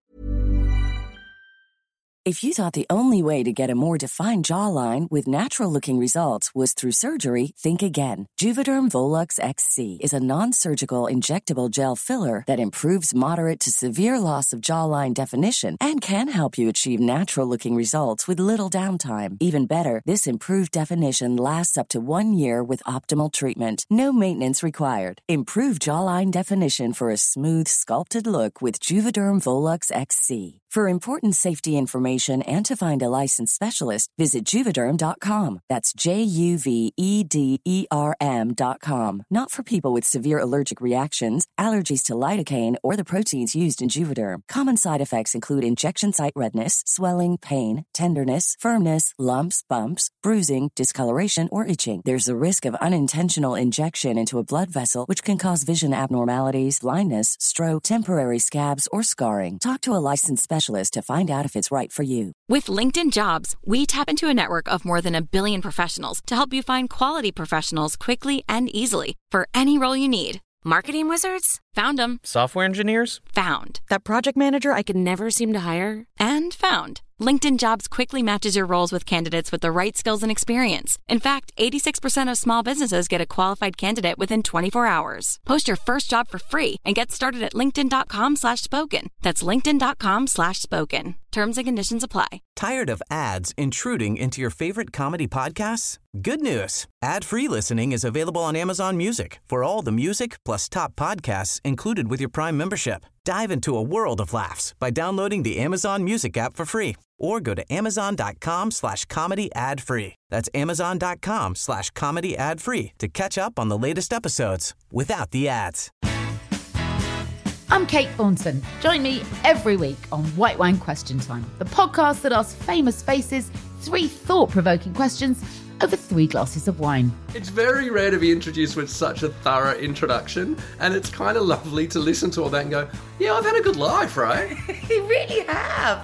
If you thought the only way to get a more defined jawline with natural-looking results was through surgery, think again. Juvederm Volux X C is a non-surgical injectable gel filler that improves moderate to severe loss of jawline definition and can help you achieve natural-looking results with little downtime. Even better, this improved definition lasts up to one year with optimal treatment. No maintenance required. Improve jawline definition for a smooth, sculpted look with Juvederm Volux X C. For important safety information and to find a licensed specialist, visit Juvederm dot com. That's J U V E D E R M dot com. Not for people with severe allergic reactions, allergies to lidocaine, or the proteins used in Juvederm. Common side effects include injection site redness, swelling, pain, tenderness, firmness, lumps, bumps, bruising, discoloration, or itching. There's a risk of unintentional injection into a blood vessel, which can cause vision abnormalities, blindness, stroke, temporary scabs, or scarring. Talk to a licensed specialist to find out if it's right for you. With LinkedIn Jobs, we tap into a network of more than a billion professionals to help you find quality professionals quickly and easily for any role you need. Marketing wizards? Found them. Software engineers? Found. That project manager I could never seem to hire? And found. LinkedIn Jobs quickly matches your roles with candidates with the right skills and experience. In fact, eighty-six percent of small businesses get a qualified candidate within twenty-four hours. Post your first job for free and get started at linkedin.com slash spoken. That's linkedin.com slash spoken. Terms and conditions apply. Tired of ads intruding into your favorite comedy podcasts? Good news. Ad-free listening is available on Amazon Music for all the music plus top podcasts included with your Prime membership. Dive into a world of laughs by downloading the Amazon Music app for free or go to amazon.com slash comedy ad free. That's amazon.com slash comedy ad free to catch up on the latest episodes without the ads. I'm Kate Thornton. Join me every week on White Wine Question Time, the podcast that asks famous faces three thought-provoking questions over three glasses of wine. It's very rare to be introduced with such a thorough introduction, and it's kind of lovely to listen to all that and go, yeah, I've had a good life, right? You really have.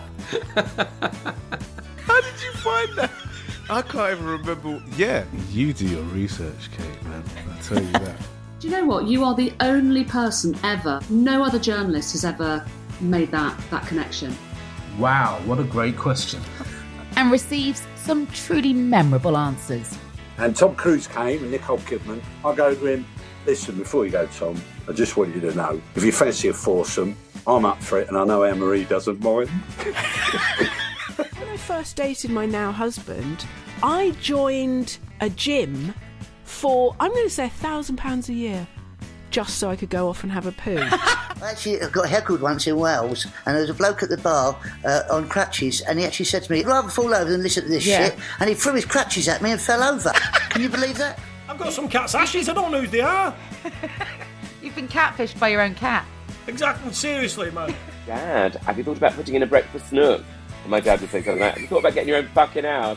How did you find that? I can't even remember. Yeah, you do your research, Kate, man. I'll tell you that. Do you know what? You are the only person ever, no other journalist has ever made that, that connection. Wow, what a great question. And receives some truly memorable answers. And Tom Cruise came and Nicole Kidman. I go to him, listen, before you go, Tom, I just want you to know, if you fancy a foursome, I'm up for it, and I know Anne-Marie doesn't mind. When I first dated my now husband, I joined a gym for, I'm going to say, a thousand pounds a year, just so I could go off and have a poo. I actually got heckled once in Wales, and there was a bloke at the bar uh, on crutches, and he actually said to me, I'd rather fall over than listen to this Yeah. shit, and he threw his crutches at me and fell over. Can you believe that? I've got some cat's ashes, I don't know who they are. You've been catfished by your own cat. Exactly, seriously, man. Dad, have you thought about putting in a breakfast nook? And my dad would think something like that. Have you thought about getting your own fucking house?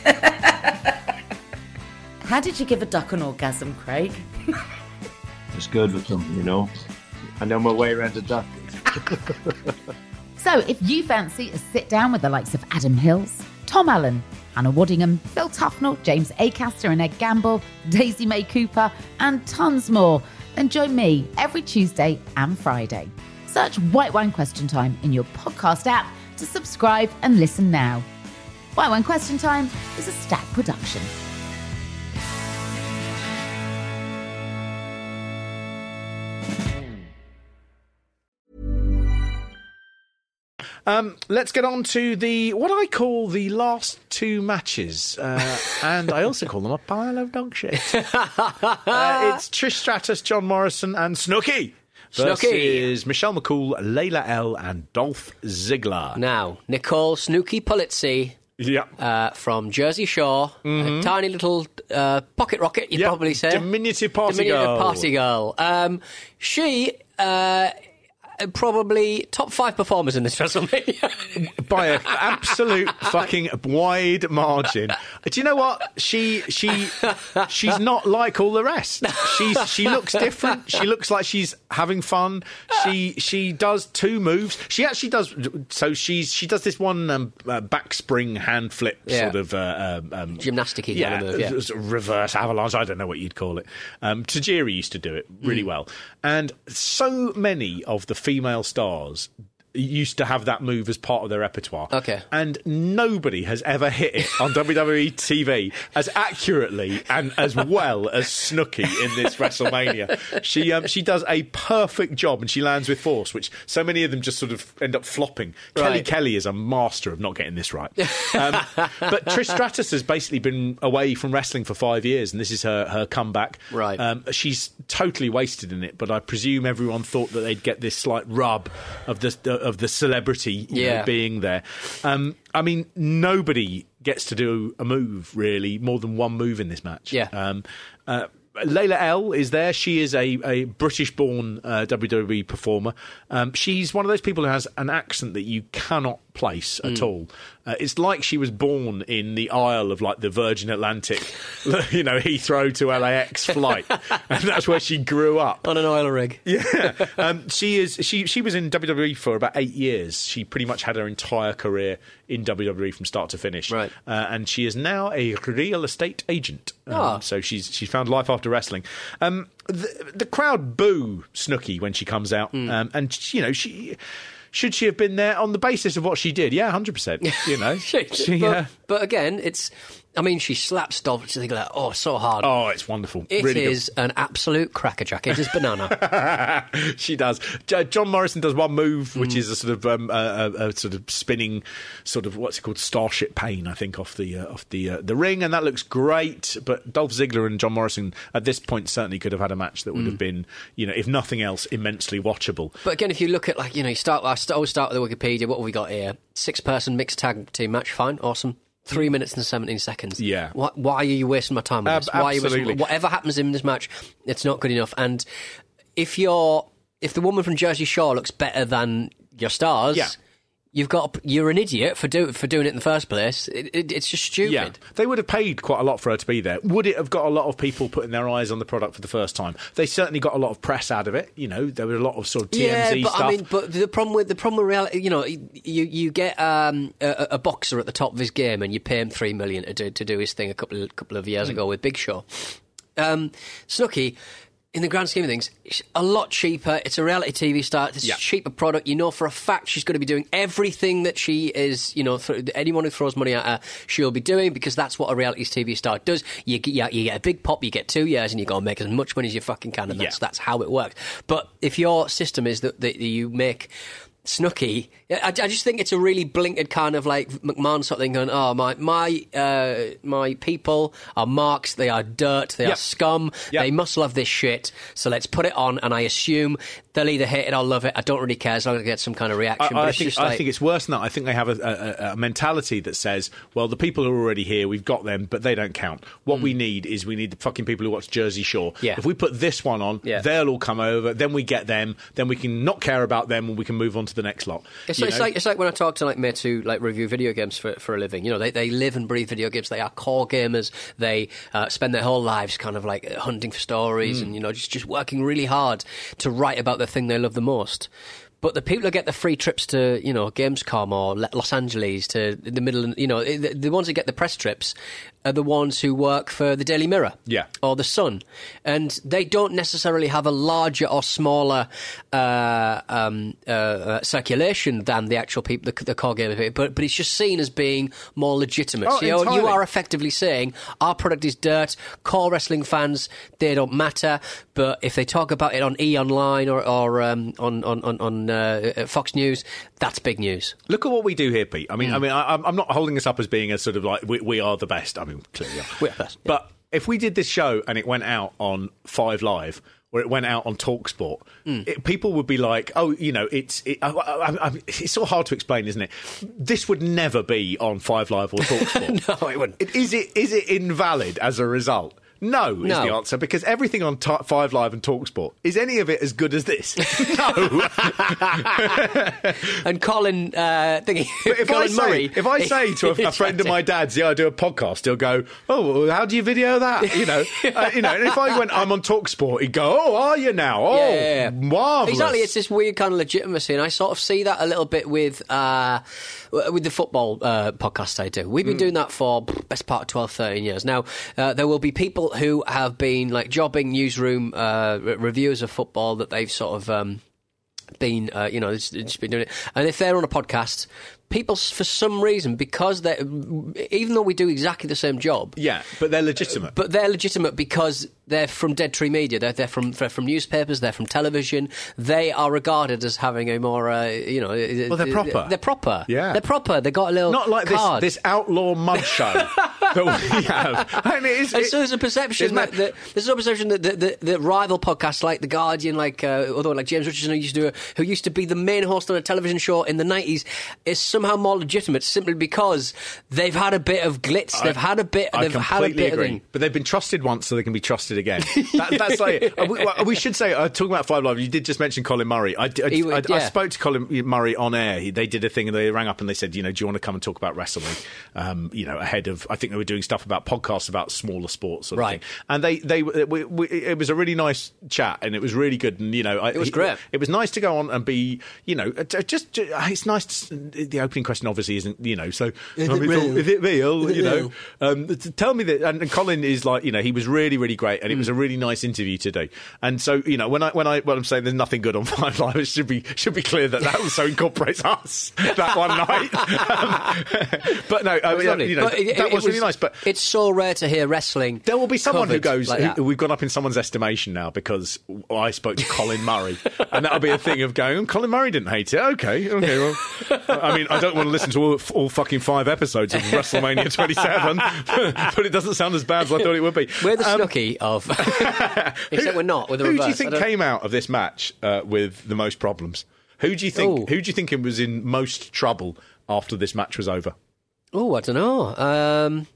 How did you give a duck an orgasm, Craig? It's good with them, you know. I know my way around a duck. So if you fancy a sit down with the likes of Adam Hills, Tom Allen, Hannah Waddingham, Phil Tufnell, James Acaster and Ed Gamble, Daisy May Cooper, and tons more, then join me every Tuesday and Friday. Search White Wine Question Time in your podcast app to subscribe and listen now. White Wine Question Time is a Stack production. Um, let's get on to the what I call the last two matches, uh, and I also call them a pile of dog shit. uh, it's Trish Stratus, John Morrison, and Snooki versus Snooki. Michelle McCool, Layla L, and Dolph Ziggler. Now, Nicole Snooki Polizzi. Yeah. Uh, from Jersey Shore, mm-hmm. a tiny little uh, pocket rocket, you'd yep. probably say. Diminutive party Diminutive girl. party girl. Um, she... Uh, Probably top five performers in this WrestleMania by an absolute fucking wide margin. Do you know what? She she she's not like all the rest. She's she looks different. She looks like she's having fun. She she does two moves. She actually does. So she's she does this one um, uh, back spring hand flip yeah. sort of uh, um, gymnastic-y yeah, kind of move. Yeah, reverse avalanche. I don't know what you'd call it. Um, Tajiri used to do it really mm. well, and so many of the female stars used to have that move as part of their repertoire. Okay. And nobody has ever hit it on W W E T V as accurately and as well as Snooki in this WrestleMania. She um, she does a perfect job and she lands with force, which so many of them just sort of end up flopping. Right. Kelly Kelly is a master of not getting this right. Um, but Trish Stratus has basically been away from wrestling for five years and this is her, her comeback. Right. Um, she's totally wasted in it, but I presume everyone thought that they'd get this slight rub of the of the celebrity you yeah. know, being there. Um, I mean, nobody gets to do a move, really, more than one move in this match. Yeah. Um, uh, Layla L is there. She is a, a British-born uh, W W E performer. Um, she's one of those people who has an accent that you cannot place at mm. all. Uh, it's like she was born in the aisle of like the Virgin Atlantic, you know, Heathrow to L A X flight, and that's where she grew up on an oil rig. Yeah, um, she is. She she was in W W E for about eight years. She pretty much had her entire career in W W E from start to finish. Right, uh, and she is now a real estate agent. Um, oh. So she's she's found life after wrestling. Um, the, the crowd boo Snooki when she comes out, mm. um, and you know she. Should she have been there on the basis of what she did? Yeah, one hundred percent. You know, she, she, but, uh, but again, it's I mean, she slaps Dolph Ziggler, oh, so hard. Oh, it's wonderful. It really is good. an absolute crackerjack. It is banana. She does. J- John Morrison does one move, which Mm. is a sort of um, a, a, a sort of spinning, sort of what's it called, Starship Pain, I think, off the uh, off the uh, the ring, and that looks great. But Dolph Ziggler and John Morrison at this point certainly could have had a match that would Mm. have been, you know, if nothing else, immensely watchable. But again, if you look at, like, you know, you start, I always start with the Wikipedia. What have we got here? Six-person mixed tag team match. Fine, awesome. Three minutes and seventeen seconds. Yeah. Why, why are you wasting my time with Uh, this? Why are you absolutely. wasting, whatever happens in this match, it's not good enough. And if you're, if the woman from Jersey Shore looks better than your stars, Yeah. you've got, you're an idiot for do, for doing it in the first place. It, it, it's just stupid. Yeah, they would have paid quite a lot for her to be there. Would it have got a lot of people putting their eyes on the product for the first time? They certainly got a lot of press out of it. You know, there was a lot of sort of T M Z yeah, but stuff. I mean, but the problem with the problem with reality, you know, you you get um, a, a boxer at the top of his game, and you pay him three million to do to do his thing a couple of, couple of years Mm. ago with Big Show. Um, Snooki, in the grand scheme of things, it's a lot cheaper. It's a reality T V star. It's Yeah. a cheaper product. You know for a fact she's going to be doing everything that she is, you know, th- anyone who throws money at her, she'll be doing, because that's what a reality T V star does. You get, you, you get a big pop, you get two years, and you go and make as much money as you fucking can, and that's, Yeah. that's how it works. But if your system is that, that you make Snooki, I, I just think it's a really blinkered kind of like McMahon sort of thing going, oh, my my uh, my people are marks, they are dirt, they Yep. are scum, Yep. they must love this shit, so let's put it on, and I assume they'll either hate it or love it. I don't really care as long as I get some kind of reaction. I, but I, it's think, just I like, think it's worse than that. I think they have a, a, a mentality that says, well, the people are already here, we've got them, but they don't count. What we need is we need the fucking people who watch Jersey Shore. Yeah. If we put this one on, Yeah. they'll all come over, then we get them, then we can not care about them, and we can move on to the next lot. It's, You it's know? like it's like when I talk to like mates who like review video games for for a living. You know, they they live and breathe video games. They are core gamers. They uh, spend their whole lives kind of like hunting for stories Mm. and, you know, just just working really hard to write about the thing they love the most. But the people who get the free trips to, you know, Gamescom or Le- Los Angeles to the middle, you know, the, the ones that get the press trips are the ones who work for the Daily Mirror, Yeah. or the Sun, and they don't necessarily have a larger or smaller uh, um, uh, uh, circulation than the actual people, the, the core gamer. But but it's just seen as being more legitimate. Oh, so you're, you entirely. are effectively saying our product is dirt. Core wrestling fans, they don't matter. But if they talk about it on E Online or, or um, on on on, on uh, Fox News, that's big news. Look at what we do here, Pete. I mean, Mm. I mean, I, I'm- I'm not holding us up as being a sort of like we, we are the best. I mean, clearly, we are. We're the best, yeah. But if we did this show and it went out on Five Live, or it went out on TalkSport, Mm. it, people would be like, "Oh, you know, it's it, I, I, I, it's so hard to explain, isn't it? This would never be on Five Live or TalkSport. No, it wouldn't. It, is it is it invalid as a result? No, is No. the answer, because everything on t- Five Live and TalkSport, is any of it as good as this? No. And Colin, uh, thinking, But if I Colin say, Murray, if I say to a, a friend of my dad's, yeah, I do a podcast, he'll go, oh, well, how do you video that? You know, uh, you know. And if I went, I'm on TalkSport, he'd go, oh, are you now? Oh, Yeah, yeah, yeah. marvelous. Exactly, it's this weird kind of legitimacy, and I sort of see that a little bit with uh, with the football uh, podcast I do. We've been Mm. doing that for pff, best part of twelve, thirteen years. Now, uh, there will be people who have been like jobbing newsroom uh, re- reviewers of football that they've sort of um, been, uh, you know, just, just been doing it. And if they're on a podcast, people, s- for some reason, because they, even though we do exactly the same job, Yeah, but they're legitimate. but they're legitimate because they're from Dead Tree Media. They're, they're from they're from newspapers. They're from television. They are regarded as having a more, uh, you know, Well, they're proper. They're proper. Yeah. they're proper. They got a little Not like this, card. this outlaw mud show that we have. I mean, it's, And it- so there's a perception it's that, mad. that there's a perception that the, the, the rival podcasts like The Guardian, like uh, although like James Richardson, who used to do a, who used to be the main host on a television show in the nineties, is somehow more legitimate simply because they've had a bit of glitz. They've had a bit. I they've had a completely bit agree. of thing. But they've been trusted once, so they can be trusted again. That, that's like uh, we, well, we should say. Uh, talking about Five Live, you did just mention Colin Murray. I, I, He I, would- I yeah. spoke to Colin Murray on air. He, they did a thing, and they rang up and they said, you know, do you want to come and talk about wrestling? Um, you know, ahead of I think they were doing stuff about podcasts about smaller sports, sort of Right. thing. And they they we, we, it was a really nice chat, and it was really good. And you know, I, It was he- great. It was nice to go on and be, you know, just, just it's nice. To, the opening question obviously isn't, you know, so Is it I mean, real? is it real? Is it You know, real? um, t- tell me that. And, and Colin is like, you know, he was really, really great, and it Mm. was a really nice interview to do. And so, you know, when I when I when I'm saying there's nothing good on Five Live, it should be should be clear that that also incorporates us that one night. Um, but no, I It was mean, lovely. you know, But it- that it was, was- really nice. nice, but it's so rare to hear wrestling. There will be someone who goes, like who, that. we've gone up in someone's estimation now because I spoke to Colin Murray, and that'll be a thing of going, oh, Colin Murray didn't hate it. Okay, okay, well, I mean, I don't want to listen to all, all fucking five episodes of WrestleMania twenty-seven, but it doesn't sound as bad as I thought it would be. We're the Um, Snooki of, except we're not. With the who reverse. do you think I don't- came out of this match uh, with the most problems? Who do you think? Ooh. Who do you think was in most trouble after this match was over? Oh, I don't know. Um,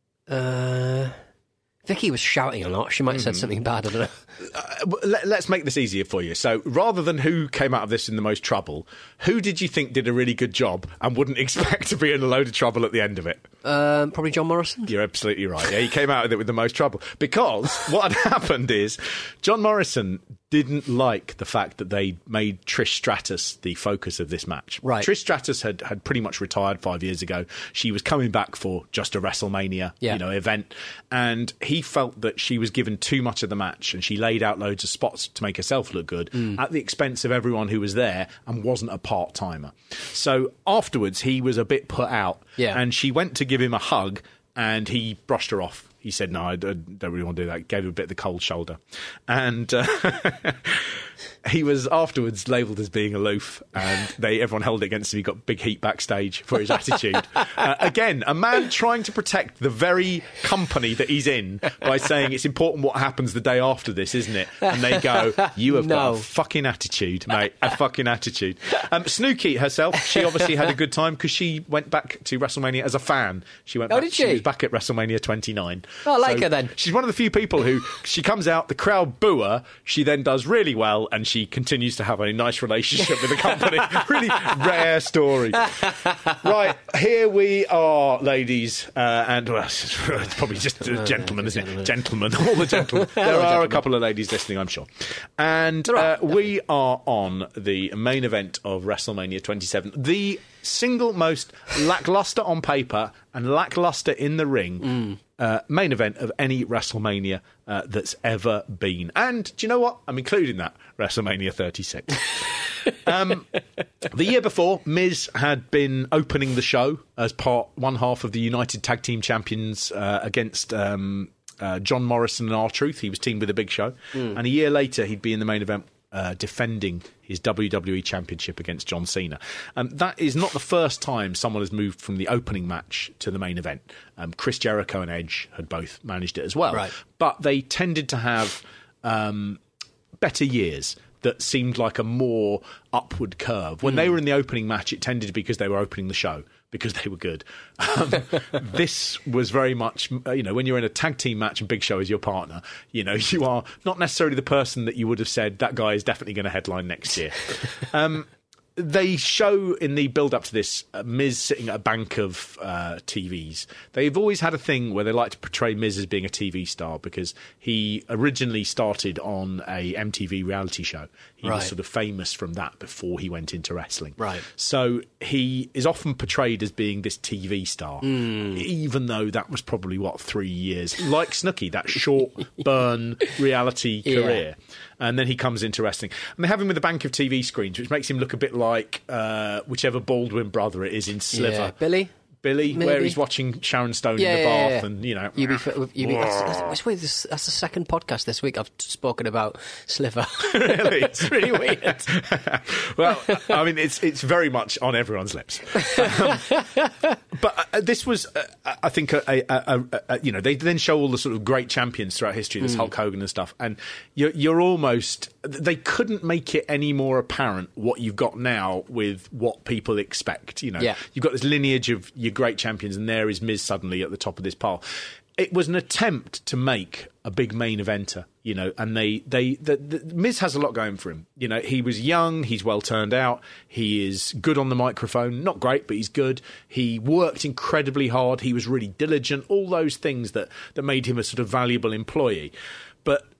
uh, Vicky was shouting a lot. She might have said something bad. I don't know. Uh, let, let's make this easier for you. So, rather than who came out of this in the most trouble, who did you think did a really good job and wouldn't expect to be in a load of trouble at the end of it? Um, probably John Morrison. You're absolutely right. Yeah, he came out of it with the most trouble because what had happened is John Morrison didn't like the fact that they made Trish Stratus the focus of this match. Right. Trish Stratus had, had pretty much retired five years ago. She was coming back for just a WrestleMania, Yeah. you know, event, and he felt that she was given too much of the match, and she laid out loads of spots to make herself look good Mm. at the expense of everyone who was there and wasn't a part timer. So afterwards, he was a bit put out, Yeah. and she went to give him a hug, and he brushed her off. He said, no, I don't really want to do that. Gave her a bit of the cold shoulder. And uh, he was afterwards labelled as being aloof, and they everyone held it against him. He got big heat backstage for his attitude. Uh, again, a man trying to protect the very company that he's in by saying it's important what happens the day after this, isn't it? And they go, you have got No. a fucking attitude, mate. A fucking attitude. Um, Snooki herself, she obviously had a good time because she went back to WrestleMania as a fan. She went Oh, back, did she? was back at WrestleMania twenty-nine. Oh, I like So her then. She's one of the few people who, she comes out, the crowd boo her, she then does really well, and she continues to have a nice relationship with the company. Really rare story. Right, here we are, ladies, uh, and well, it's probably just uh, gentlemen, isn't it? Gentlemen, all the gentlemen. There Hello, are a gentlemen. couple of ladies listening, I'm sure. And uh, we are on the main event of WrestleMania twenty-seven, the single most lackluster on paper and lackluster in the ring Mm. uh, main event of any WrestleMania uh, that's ever been. And do you know what? I'm including that, WrestleMania thirty-six. um, the year before, Miz had been opening the show as part one half of the United Tag Team Champions uh, against um, uh, John Morrison and R-Truth. He was teamed with a Big Show. Mm. And a year later, he'd be in the main event Uh, defending his W W E Championship against John Cena. Um, that is not the first time someone has moved from the opening match to the main event. Um, Chris Jericho and Edge had both managed it as well. Right. But they tended to have um, better years that seemed like a more upward curve. When Mm. they were in the opening match, it tended to be because they were opening the show, because they were good. Um, this was very much, uh, you know, when you're in a tag team match and Big Show is your partner, you know, you are not necessarily the person that you would have said, that guy is definitely going to headline next year. Um, they show in the build-up to this uh, Miz sitting at a bank of uh, T Vs. They've always had a thing where they like to portray Miz as being a T V star because he originally started on a M T V reality show. He Right. was sort of famous from that before he went into wrestling. Right. So he is often portrayed as being this T V star, Mm. even though that was probably, what, three years? Like Snooki, that short burn reality Yeah. career. And then he comes into wrestling. And they have him with a bank of T V screens, which makes him look a bit like uh, whichever Baldwin brother it is in Sliver. Yeah. Billy? Billy, Maybe. where he's watching Sharon Stone Yeah, in the yeah, bath yeah. and, you know... You be, you be, that's, that's, that's, wait, this, that's the second podcast this week I've spoken about Sliver. Really? It's really weird. Well, I mean, it's it's very much on everyone's lips. Um, but uh, this was, uh, I think, a, a, a, a, a, you know, they then show all the sort of great champions throughout history, this Mm. Hulk Hogan and stuff, and you're, you're almost, they couldn't make it any more apparent what you've got now with what people expect. You know, Yeah. you've got this lineage of your great champions, and there is Miz suddenly at the top of this pile. It was an attempt to make a big main eventer, you know, and they, they, the, the Miz has a lot going for him. You know, he was young, he's well turned out, he is good on the microphone, not great, but he's good. He worked incredibly hard, he was really diligent, all those things that, that made him a sort of valuable employee. But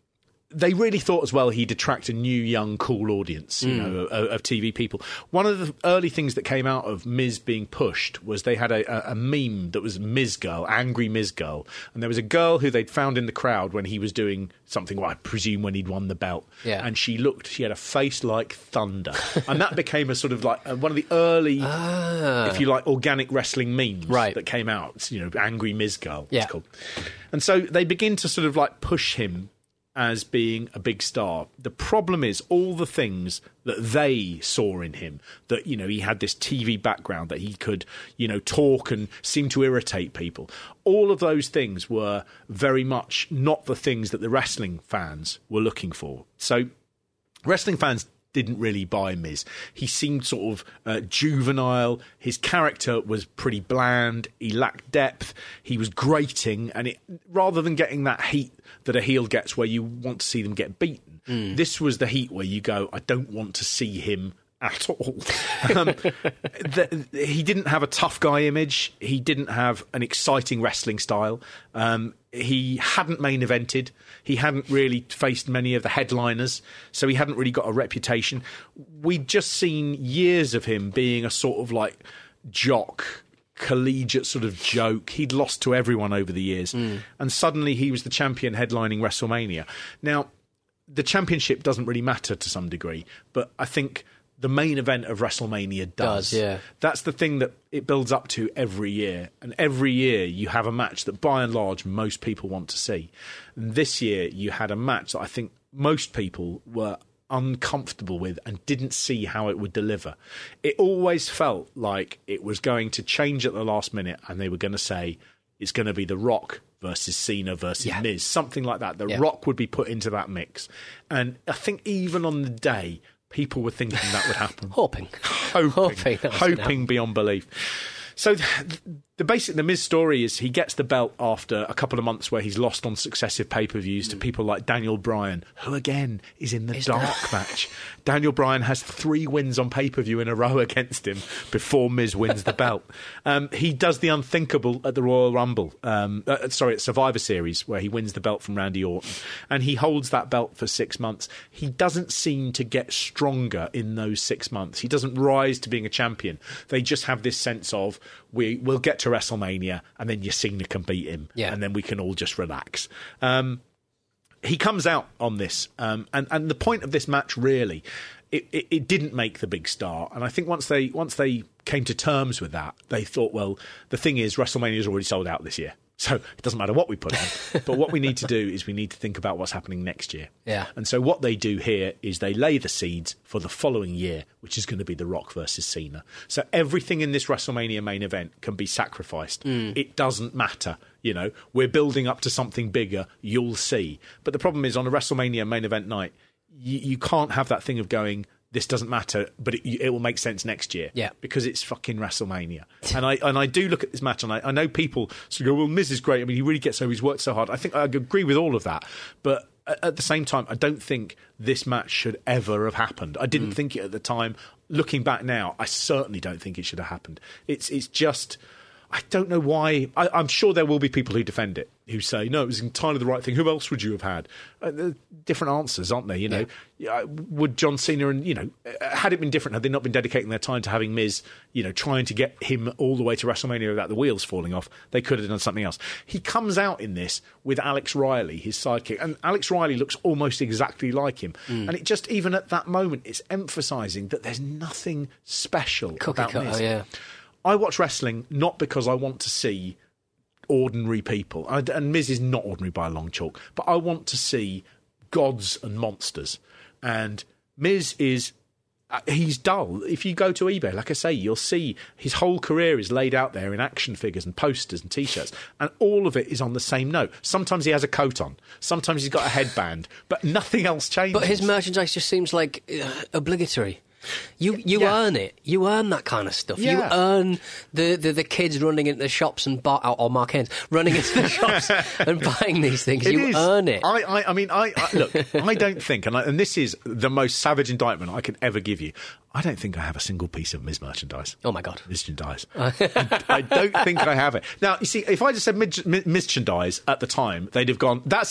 they really thought as well he'd attract a new, young, cool audience, you Mm. know, of, of T V people. One of the early things that came out of Miz being pushed was they had a, a, a meme that was Miz Girl, Angry Miz Girl. And there was a girl who they'd found in the crowd when he was doing something, well, I presume when he'd won the belt. Yeah. And she looked, she had a face like thunder. And that became a sort of like uh, one of the early, Ah. if you like, organic wrestling memes Right. that came out. It's, you know, Angry Miz Girl, Yeah. it's called. And so they begin to sort of like push him as being a big star. The problem is all the things that they saw in him, that, you know, he had this T V background, that he could, you know, talk and seem to irritate people. All of those things were very much not the things that the wrestling fans were looking for. So wrestling fans didn't really buy Miz. He seemed sort of uh, juvenile. His character was pretty bland. He lacked depth. He was grating. And it, rather than getting that heat that a heel gets where you want to see them get beaten, Mm. this was the heat where you go, I don't want to see him at all. um, the, he didn't have a tough guy image. He didn't have an exciting wrestling style. Um, he hadn't main evented. He hadn't really faced many of the headliners, so he hadn't really got a reputation. We'd just seen years of him being a sort of like jock, collegiate sort of joke. He'd lost to everyone over the years, Mm. and suddenly he was the champion headlining WrestleMania. Now, the championship doesn't really matter to some degree, but I think the main event of WrestleMania does. Does, yeah. That's the thing that it builds up to every year. And every year you have a match that by and large most people want to see. And this year you had a match that I think most people were uncomfortable with and didn't see how it would deliver. It always felt like it was going to change at the last minute and they were going to say it's going to be The Rock versus Cena versus Yeah. Miz, something like that. The Yeah. Rock would be put into that mix. And I think even on the day, people were thinking that would happen. Hoping. Hoping. Hoping that was gonna Hoping happen. beyond belief. So the, the basic, the Miz story is he gets the belt after a couple of months where he's lost on successive pay-per-views to people like Daniel Bryan, who again is in the Is dark that- match. Daniel Bryan has three wins on pay-per-view in a row against him before Miz wins the belt. Um, he does the unthinkable at the Royal Rumble, um, uh, sorry, at Survivor Series, where he wins the belt from Randy Orton. And he holds that belt for six months. He doesn't seem to get stronger in those six months. He doesn't rise to being a champion. They just have this sense of, we, we'll get to WrestleMania and then Cena can beat him. Yeah. And then we can all just relax. Um, he comes out on this, um, and, and the point of this match really, it, it, it didn't make the big star. And I think once they once they came to terms with that, they thought, well, the thing is, WrestleMania is already sold out this year. So it doesn't matter what we put on. But what we need to do is we need to think about what's happening next year. Yeah. And so what they do here is they lay the seeds for the following year, which is going to be The Rock versus Cena. So everything in this WrestleMania main event can be sacrificed. Mm. It doesn't matter. You know, we're building up to something bigger. You'll see. But the problem is on a WrestleMania main event night, you, you can't have that thing of going, this doesn't matter, but it, it will make sense next year. Yeah. Because it's fucking WrestleMania. And I and I do look at this match, and I, I know people sort of go, well, Miz is great. I mean, he really gets over, he's worked so hard. I think I agree with all of that. But at, at the same time, I don't think this match should ever have happened. I didn't Mm. think it at the time. Looking back now, I certainly don't think it should have happened. It's it's just... I don't know why. I, I'm sure there will be people who defend it, who say, no, it was entirely the right thing. Who else would you have had? Uh, there are different answers, aren't there? You know, yeah. Would John Cena and, you know, uh, had it been different, had they not been dedicating their time to having Miz, you know, trying to get him all the way to WrestleMania without the wheels falling off, they could have done something else. He comes out in this with Alex Riley, his sidekick, and Alex Riley looks almost exactly like him. Mm. And it just, even at that moment, it's emphasising that there's nothing special Cookie about cutter, Miz. yeah. I watch wrestling not because I want to see ordinary people, and, and Miz is not ordinary by a long chalk, but I want to see gods and monsters. And Miz is, uh, he's dull. If you go to eBay, like I say, you'll see his whole career is laid out there in action figures and posters and T-shirts, and all of it is on the same note. Sometimes he has a coat on, sometimes he's got a headband, but nothing else changes. But his merchandise just seems like uh, obligatory. You you Yeah. earn it. You earn that kind of stuff. You Yeah. earn the, the, the kids running into the shops and buy, or Mark Haynes running into the shops and buying these things. It you is. earn it. I, I, I mean, I, I look. I don't think, and, I, and this is the most savage indictment I could ever give you. I don't think I have a single piece of Miz merchandise. Oh my god, merchandise! I, I don't think I have it. Now, you see, if I just said Miz merchandise at the time, they'd have gone, "That's it."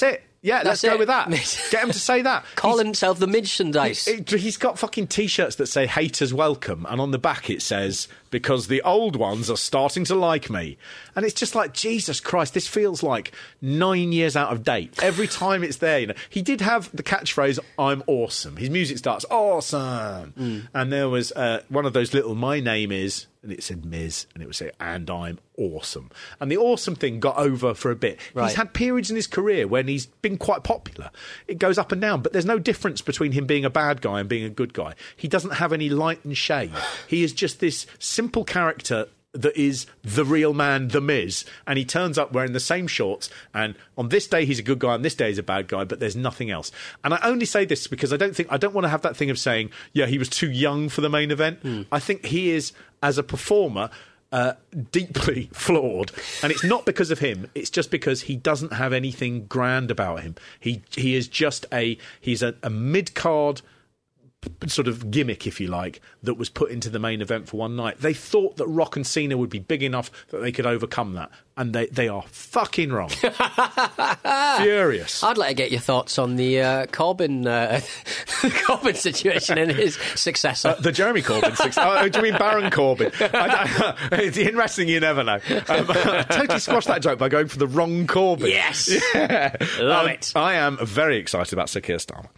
Yeah, let's That's go it. with that. Get him to say that. Call himself the Midgendice. He, he's got fucking T-shirts that say haters welcome, and on the back it says, because the old ones are starting to like me. And it's just like, Jesus Christ, this feels like nine years out of date. Every time it's there, you know. He did have the catchphrase, I'm awesome. His music starts, awesome. Mm. And there was uh, one of those little, my name is, and it said Miz, and it would say, and I'm awesome. And the awesome thing got over for a bit. Right. He's had periods in his career when he's been quite popular. It goes up and down, but there's no difference between him being a bad guy and being a good guy. He doesn't have any light and shade. He is just this simple character that is the real man, The Miz, and he turns up wearing the same shorts, and on this day he's a good guy, on this day he's a bad guy, but there's nothing else. And I only say this because I don't think I don't want to have that thing of saying, yeah, he was too young for the main event. Mm. I think he is, as a performer, uh, deeply flawed, and it's not because of him, it's just because he doesn't have anything grand about him. He he is just a he's a, a mid-card sort of gimmick, if you like, that was put into the main event for one night. They thought that Rock and Cena would be big enough that they could overcome that, and they, they are fucking wrong. Furious. I'd like to get your thoughts on the uh, Corbyn uh, the Corbyn situation and his successor. Uh, the Jeremy Corbyn successor. Oh, do you mean Baron Corbyn? I, I, in wrestling, you never know. Um, I totally squashed that joke by going for the wrong Corbyn. Yes. Yeah. Love um, it. I am very excited about Sir Keir Starmer.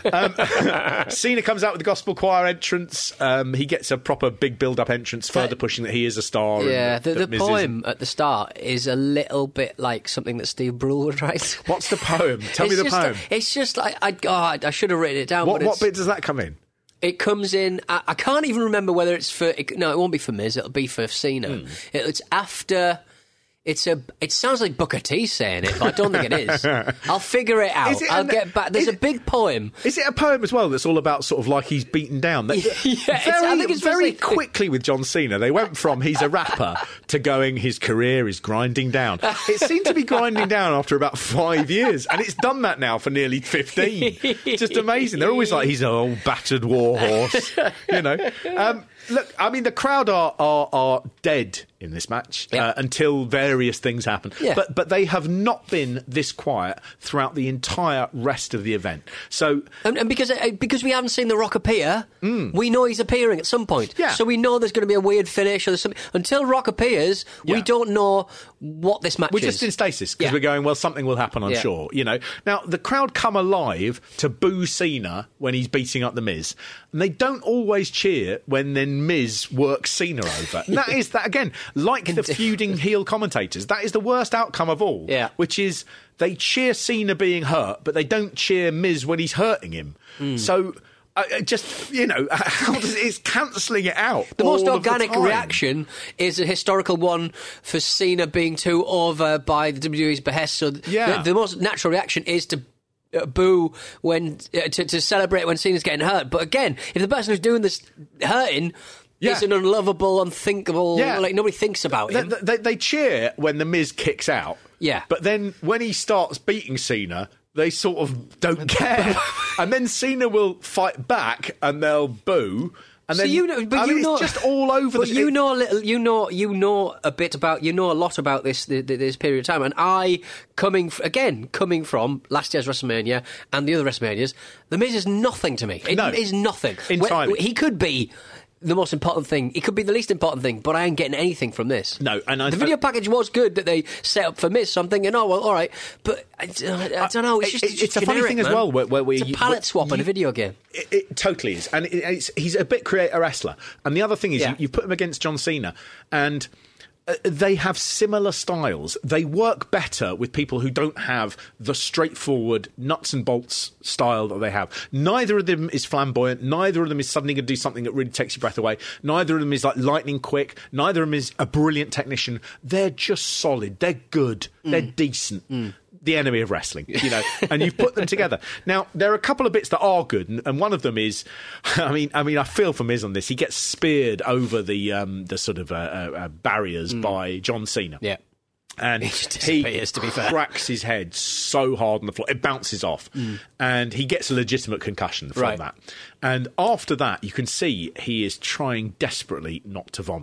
Um, Cena comes out with the gospel choir entrance. Um, he gets a proper big build-up entrance, further pushing that he is a star. Yeah, and the, that the Miz poem at the start is a little bit like something that Steve Brule would write. What's the poem? Tell it's me the just, poem. It's just like, I, God, I should have written it down. What, but what bit does that come in? It comes in, I, I can't even remember whether it's for, it, no, it won't be for Miz, it'll be for Cena. Mm. It, it's after... It's a. It sounds like Booker T saying it, but I don't think it is. I'll figure it out. It, I'll get back. There's a big poem. Is it a poem as well that's all about sort of like he's beaten down? They, yeah, very, it's, I think it's very like, quickly with John Cena. They went from he's a rapper to going his career is grinding down. It seemed to be grinding down after about five years, and it's done that now for nearly fifteen. It's just amazing. They're always like he's an old battered war horse, you know. Um, look, I mean, the crowd are are, are dead in this match yeah. uh, until various things happen. Yeah. But but they have not been this quiet throughout the entire rest of the event. So and, and because uh, because we haven't seen The Rock appear, mm. we know he's appearing at some point. Yeah. So we know there's going to be a weird finish or there's something. Until Rock appears, yeah. we don't know what this match we're is. We're just in stasis because yeah. we're going, well, something will happen, I'm yeah. sure. You know. Now the crowd come alive to boo Cena when he's beating up the Miz, and they don't always cheer when then Miz works Cena over. And that is that again, like the feuding heel commentators. That is the worst outcome of all. Yeah. Which is they cheer Cena being hurt, but they don't cheer Miz when he's hurting him. Mm. So. I just, you know, how does it's cancelling it out? The most organic the reaction is a historical one for Cena being too over by the W W E's behest. So yeah. the, the most natural reaction is to uh, boo when uh, to, to celebrate when Cena's getting hurt. But again, if the person who's doing this hurting. Yeah. It's an unlovable, unthinkable. Yeah. Like nobody thinks about him. They, they, they cheer when the Miz kicks out. Yeah, but then when he starts beating Cena, they sort of don't care, and then Cena will fight back, and they'll boo. And so then you know, but I you mean, know, it's just all over. But the you know a little. You know, you know a bit about. You know a lot about this this period of time. And I, coming again, coming from last year's WrestleMania and the other WrestleManias, the Miz is nothing to me. It no, is nothing. Entirely. When, he could be the most important thing. It could be the least important thing, but I ain't getting anything from this. No, and I the th- video package was good that they set up for Miz. So I'm thinking, oh well, all right, but I, I, I don't know. It's just it, it's, it's just a funny generic, thing man. as well. Where, where, where it's you, a palette where, swap in a video game. It, it totally is, and it, it's, he's a bit creator wrestler. And the other thing is, yeah. you, you put him against John Cena, and. Uh, they have similar styles. They work better with people who don't have the straightforward nuts and bolts style that they have. Neither of them is flamboyant. Neither of them is suddenly going to do something that really takes your breath away. Neither of them is like lightning quick. Neither of them is a brilliant technician. They're just solid. They're good. Mm. They're decent. Mm. The enemy of wrestling, you know, and you've put them together. Now, there are a couple of bits that are good, and, and one of them is, I mean, I mean, I feel for Miz on this. He gets speared over the um, the sort of uh, uh, barriers mm. by John Cena. Yeah. And he, he to be fair. cracks his head so hard on the floor. It bounces off. Mm. And he gets a legitimate concussion from right. that. And after that, you can see he is trying desperately not to vomit.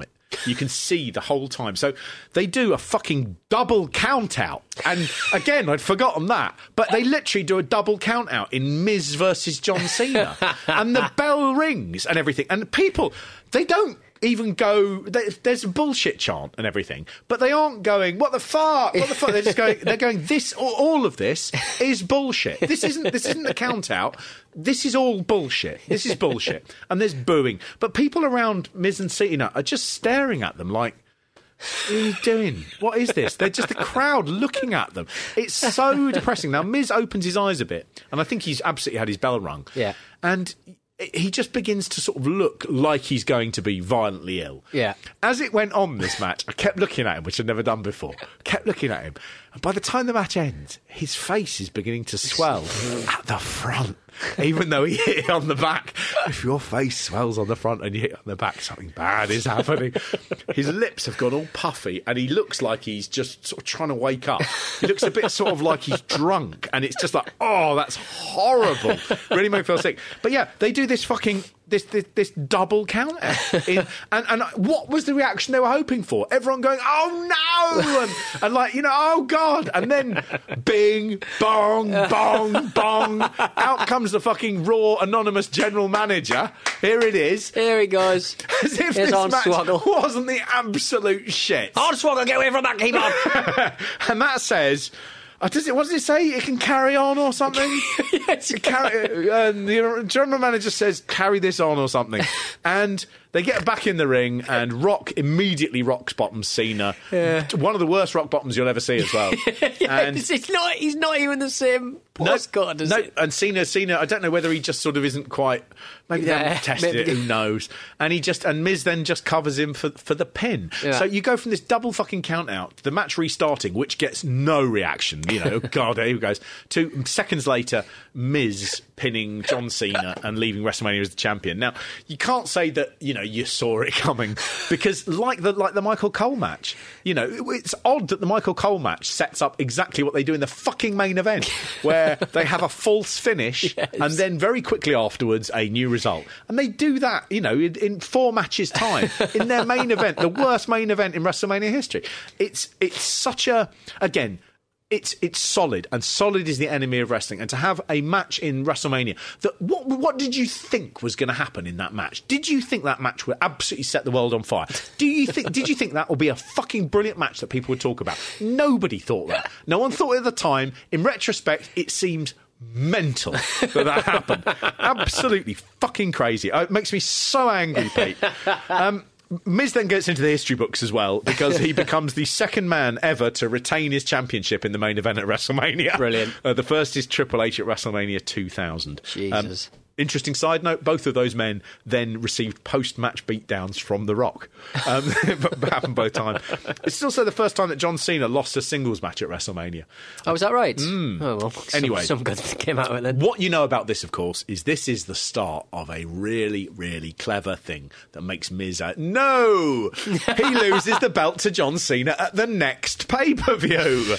You can see the whole time. So they do a fucking double count out. And again, I'd forgotten that. But they literally do a double count out in Miz versus John Cena. And the bell rings and everything. And people, they don't even go, there's a bullshit chant and everything, but they aren't going, what the fuck, what the fuck, they're just going, they're going, this, all of this is bullshit. This isn't, this isn't a count out. This is all bullshit. This is bullshit. And there's booing. But people around Miz and Cena are just staring at them like, what are you doing? What is this? They're just a crowd looking at them. It's so depressing. Now, Miz opens his eyes a bit, and I think he's absolutely had his bell rung. Yeah. And he just begins to sort of look like he's going to be violently ill. Yeah. As it went on, this match, I kept looking at him, which I'd never done before. Kept looking at him. And by the time the match ends, his face is beginning to swell at the front, even though he hit it on the back. If your face swells on the front and you hit it on the back, something bad is happening. His lips have gone all puffy, and he looks like he's just sort of trying to wake up. He looks a bit sort of like he's drunk, and it's just like, oh, that's horrible. Really made me feel sick. But yeah, they do this fucking... This, this this double counter. In, and, and what was the reaction they were hoping for? Everyone going, oh no! And, and like, you know, oh God. And then bing, bong, bong, bong. Out comes the fucking Raw anonymous general manager. Here it is. Here he goes. As if Here's this match Hornswoggle. wasn't the absolute shit. Hornswoggle, get away from that keyboard. And that says... Uh, does it? What does it say? It can carry on or something? Yes, it carry, uh, the general manager says, carry this on or something. And they get back in the ring, and Rock immediately rocks bottoms Cena. Yeah. One of the worst rock bottoms you'll ever see as well. yeah, and it's, it's not, he's not even the same postcard, no, is no, it? and Cena, Cena, I don't know whether he just sort of isn't quite, maybe they Yeah, haven't tested maybe. it, who knows. And he just, and Miz then just covers him for, for the pin. Yeah. So you go from this double fucking count out, the match restarting, which gets no reaction, you know, God, here he goes, to seconds later, Miz pinning John Cena and leaving WrestleMania as the champion. Now, you can't say that, you know, you saw it coming, because like the like the Michael Cole match, you know, it's odd that the Michael Cole match sets up exactly what they do in the fucking main event, where they have a false finish Yes. and then very quickly afterwards a new result. And they do that, you know, in, in four matches time in their main event, the worst main event in WrestleMania history. It's it's such a, again, It's it's solid, and solid is the enemy of wrestling. And to have a match in WrestleMania, that what what did you think was going to happen in that match? Did you think that match would absolutely set the world on fire? Do you think? Did you think that would be a fucking brilliant match that people would talk about? Nobody thought that. No one thought it at the time. In retrospect, it seems mental that that happened. Absolutely fucking crazy. It makes me so angry, Pete. Um, Miz then gets into the history books as well, because he becomes the second man ever to retain his championship in the main event at WrestleMania. Brilliant. Uh, the first is Triple H at WrestleMania two thousand. Jesus. Um, interesting side note, both of those men then received post-match beatdowns from The Rock. Um, but happened both times. It's also the first time that John Cena lost a singles match at WrestleMania. Oh, is that right? Mm. Oh, well. Anyway. Some, some good came out of it then. What you know about this, of course, is this is the start of a really, really clever thing that makes Miz out. No! He loses the belt to John Cena at the next pay-per-view.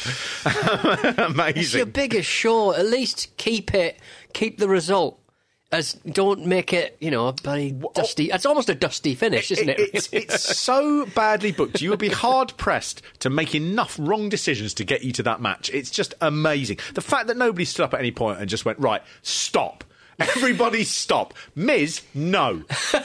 Amazing. It's your biggest show. At least keep it, keep the result. As don't make it, you know, bloody dusty. It's almost a dusty finish, isn't it? it it's, it's so badly booked. You would be hard pressed to make enough wrong decisions to get you to that match. It's just amazing. The fact that nobody stood up at any point and just went, right, stop. Everybody stop. Miz, no.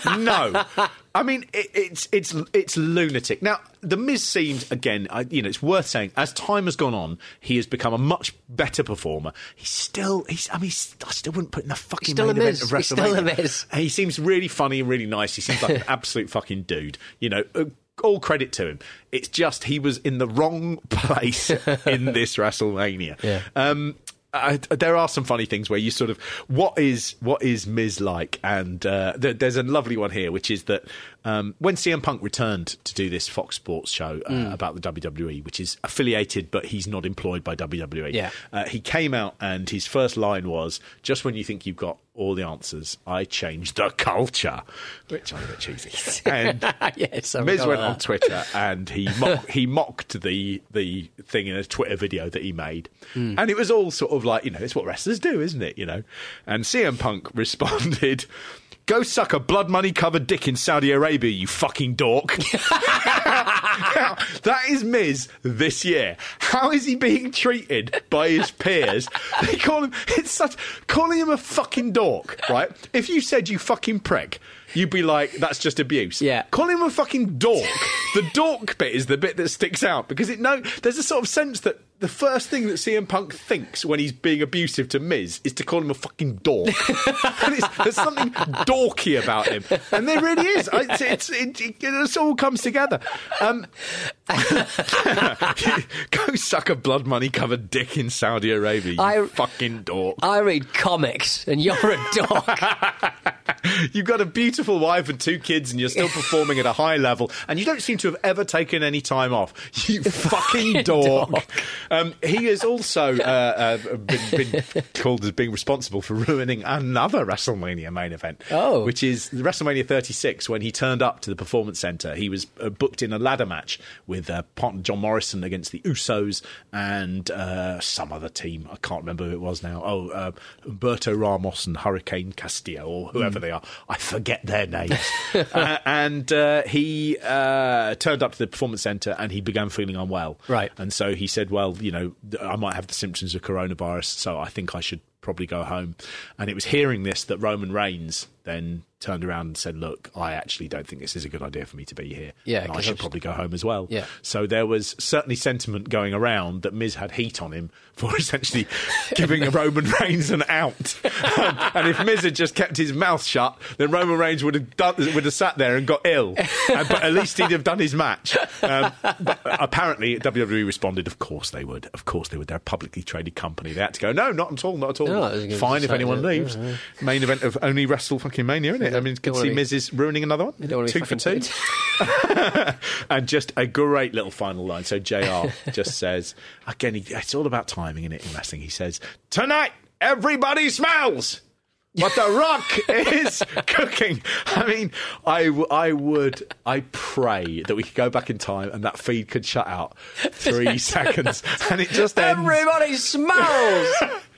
No. I mean, it, it's it's it's lunatic. Now, The Miz seems, again, I, you know, it's worth saying, as time has gone on, he has become a much better performer. He's still, he's, I mean, he's, I still wouldn't put in a fucking Still main a event Miz. of He's still a WrestleMania. Miz. He seems really funny and really nice. He seems like an absolute fucking dude. You know, uh, all credit to him. It's just he was in the wrong place in this WrestleMania. Yeah. Um, I, there are some funny things where you sort of, what is what is Miz like? And uh, th- there's a lovely one here, which is that um, when C M Punk returned to do this Fox Sports show uh, Mm. about the W W E, which is affiliated, but he's not employed by W W E, Yeah. uh, he came out and his first line was, just when you think you've got all the answers, I changed the culture, which I'm a bit cheesy. And Yes, I Miz recall went that. on Twitter and he mock, he mocked the the thing in a Twitter video that he made, Mm. and it was all sort of like, you know, it's what wrestlers do, isn't it? You know, and C M Punk responded, Go suck a blood money covered dick in Saudi Arabia, you fucking dork. Now, that is Miz this year. How is he being treated by his peers? They call him, it's such, calling him a fucking dork, right? If you said you fucking prick, you'd be like, that's just abuse. Yeah. Calling him a fucking dork. The dork bit is the bit that sticks out because it no, there's a sort of sense that the first thing that C M Punk thinks when he's being abusive to Miz is to call him a fucking dork. And it's, there's something dorky about him. And there really is. It's, it's, it, it, it all comes together. Um, go suck a blood money covered dick in Saudi Arabia, you I, fucking dork. I read comics and you're a dork. You've got a beautiful wife and two kids and you're still performing at a high level and you don't seem to have ever taken any time off. You fucking dork. dork. Um, he has also uh, uh, been, been called as being responsible for ruining another WrestleMania main event, oh. which is WrestleMania thirty-six, when he turned up to the Performance Center. He was uh, booked in a ladder match with uh, partner John Morrison against the Usos and uh, some other team. I can't remember who it was now. Oh, uh, Humberto Ramos and Hurricane Castillo, or whoever mm. they are. I forget their names. uh, and uh, he uh, turned up to the Performance Center and he began feeling unwell. Right. And so he said, well, you know, I might have the symptoms of coronavirus, so I think I should probably go home. And it was hearing this that Roman Reigns then turned around and said, look, I actually don't think this is a good idea for me to be here. Yeah, and I should probably go home as well. Yeah. So there was certainly sentiment going around that Miz had heat on him for essentially giving Roman Reigns an out. Um, and if Miz had just kept his mouth shut, then Roman Reigns would have done, would have sat there and got ill. And, but at least he'd have done his match. Um, but apparently W W E responded, of course they would. Of course they would. They're a publicly traded company. They had to go, no, not at all, not at all. No, fine if anyone leaves. Yeah, yeah. Main event of only Wrestle fucking Mania, isn't it? I mean, you can see Miz is ruining another one. Two for two. And just a great little final line. So J R just says, again, he, it's all about timing, isn't it, in wrestling? He says, tonight, everybody smells what The Rock is cooking. I mean, I, I would, I pray that we could go back in time and that feed could shut out three seconds and it just ends. Everybody smells.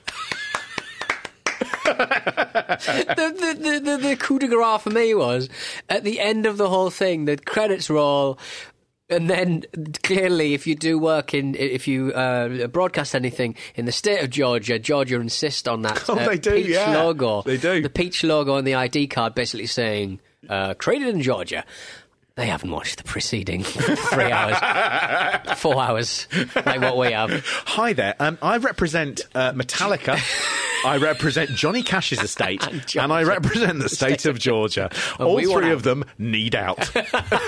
the, the, the, the, the coup de grace for me was at the end of the whole thing, the credits roll. And then, clearly, if you do work in, if you uh, broadcast anything in the state of Georgia, Georgia insist on that oh, uh, they do, peach yeah. logo. They do. The peach logo on the I D card basically saying, uh, created in Georgia. They haven't watched the preceding three hours, four hours, like what we have. Hi there. Um, I represent uh, Metallica. I represent Johnny Cash's estate, and, and I represent the state of Georgia. All we three of them need out. uh,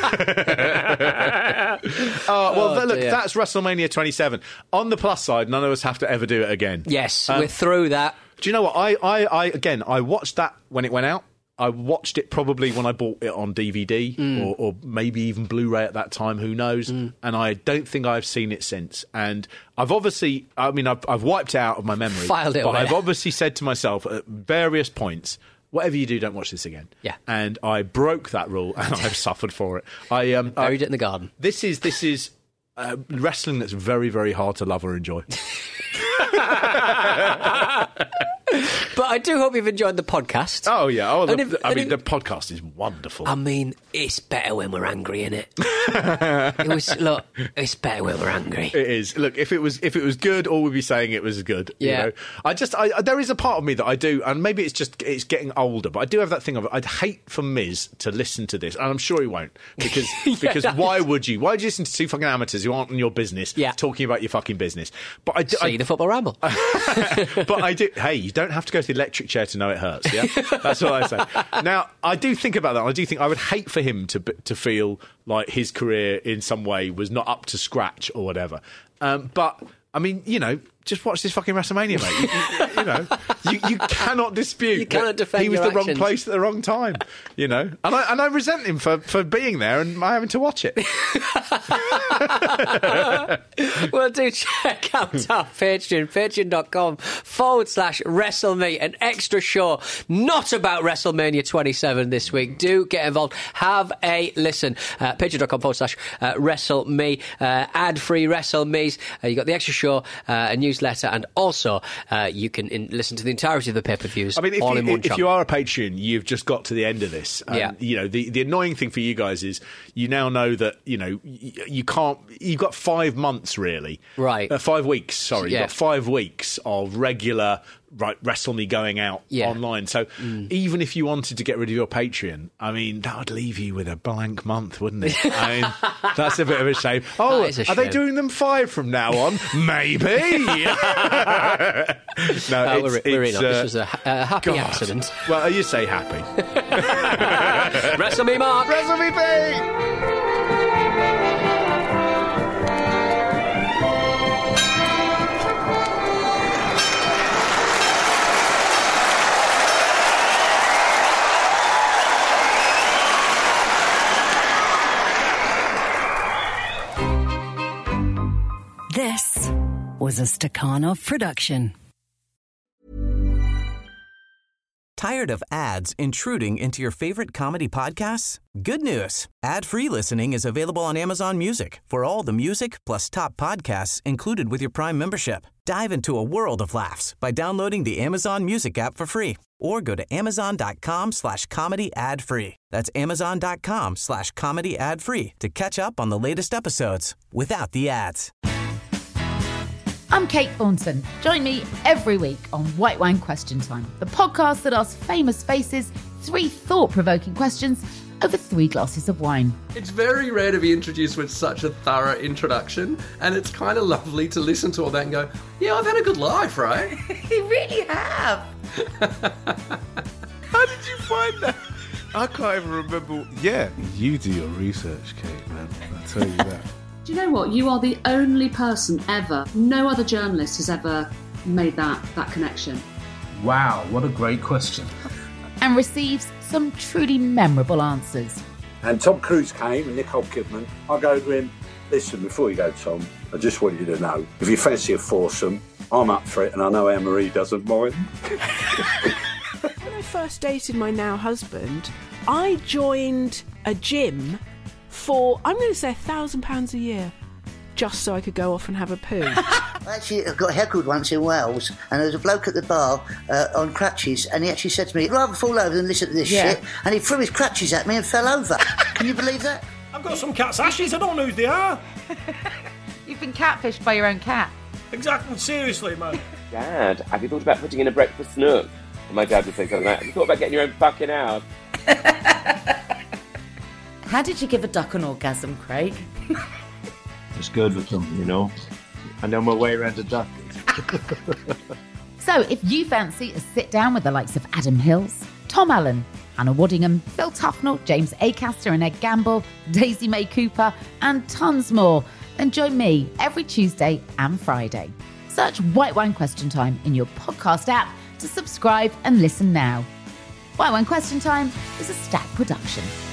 well, oh, look, dear. That's WrestleMania twenty-seven. On the plus side, none of us have to ever do it again. Yes, um, we're through that. Do you know what? I, I, I, again, I watched that when it went out. I watched it probably when I bought it on D V D mm. or, or maybe even Blu-ray at that time, who knows, mm. and I don't think I've seen it since. And I've obviously, I mean, I've, I've wiped it out of my memory. Filed it but away. I've obviously said to myself at various points, whatever you do, don't watch this again. Yeah. And I broke that rule and I've suffered for it. I um, Buried I, it in the garden. This is, this is uh, wrestling that's very, very hard to love or enjoy. But I do hope you've enjoyed the podcast. Oh, yeah. Oh, the, if, I mean, if, the podcast is wonderful. I mean, it's better when we're angry, innit? it was, look, it's better when we're angry. It is. Look, if it was if it was good, all we'd be saying it was good. Yeah. You know? I just, I, there is a part of me that I do, and maybe it's just, it's getting older, but I do have that thing of, I'd hate for Miz to listen to this, and I'm sure he won't, because yeah, because why would you? Why would you listen to two fucking amateurs who aren't in your business yeah. talking about your fucking business? But I do. See I, the Football Ramble. But I do, hey, you don't have to go to the electric chair to know it hurts, yeah? That's what I say. Now, I do think about that. I do think I would hate for him to to feel like his career in some way was not up to scratch or whatever. Um, but, I mean, you know, just watch this fucking WrestleMania, mate. You, you, you know, you, you cannot dispute you cannot defend he was your the actions. wrong place at the wrong time, you know? And I, and I resent him for, for being there and having to watch it. Well, do check out our Patreon, patreon.com forward slash WrestleMe, an extra show not about WrestleMania twenty-seven this week. Do get involved. Have a listen. Uh, patreon.com forward slash uh, WrestleMe, uh, ad-free WrestleMe's. Uh, you got the extra show, uh, a new newsletter, and also uh, you can in- listen to the entirety of the pay-per-views I mean, if, all you, in one if chunk. you are a Patreon, you've just got to the end of this. And, Yeah. You know, the, the annoying thing for you guys is you now know that, you know, you, you can't, you've got five months really. Right. Uh, five weeks, sorry. Yeah. You've got five weeks of regular, right, Wrestle Me going out Yeah. online. So even if you wanted to get rid of your Patreon, I mean, that would leave you with a blank month, wouldn't it? I mean, that's a bit of a shame. Oh, That is a are they shame. doing them five from now on? Maybe. no, Uh, it's, we're, we're it's, in. uh, This was a, a happy God. accident. Well, you say happy. Wrestle me, Mark. Wrestle me, Pete. This was a Stakhanov production. Tired of ads intruding into your favorite comedy podcasts? Good news. Ad-free listening is available on Amazon Music for all the music plus top podcasts included with your Prime membership. Dive into a world of laughs by downloading the Amazon Music app for free or go to amazon.com slash comedy ad free. That's amazon.com slash comedy ad free to catch up on the latest episodes without the ads. I'm Kate Thornton. Join me every week on White Wine Question Time, the podcast that asks famous faces three thought-provoking questions over three glasses of wine. It's very rare to be introduced with such a thorough introduction, and it's kind of lovely to listen to all that and go, yeah, I've had a good life, right? You really have. How did you find that? I can't even remember. Yeah, you do your research, Kate, man. I tell you that. Do you know what? You are the only person ever, no other journalist has ever made that, that connection. Wow, what a great question. And receives some truly memorable answers. And Tom Cruise came and Nicole Kidman. I go to him, listen, before you go, Tom, I just want you to know, if you fancy a foursome, I'm up for it, and I know Anne-Marie doesn't mind. When I first dated my now husband, I joined a gym for, I'm going to say, a thousand pounds a year, just so I could go off and have a poo. Actually, I got heckled once in Wales, and there was a bloke at the bar uh, on crutches, and he actually said to me, I'd rather fall over than listen to this Yeah. shit, and he threw his crutches at me and fell over. Can you believe that? I've got some cat's ashes, I don't know who they are. You've been catfished by your own cat. Exactly, seriously, man. Dad, have you thought about putting in a breakfast nook? And my dad would think of that. Have you thought about getting your own fucking house? How did you give a duck an orgasm, Craig? It's good with them, you know. I know my way around a duck. So if you fancy a sit down with the likes of Adam Hills, Tom Allen, Hannah Waddingham, Phil Tufnell, James Acaster and Ed Gamble, Daisy May Cooper, and tons more, then join me every Tuesday and Friday. Search White Wine Question Time in your podcast app to subscribe and listen now. White Wine Question Time is a Stack production.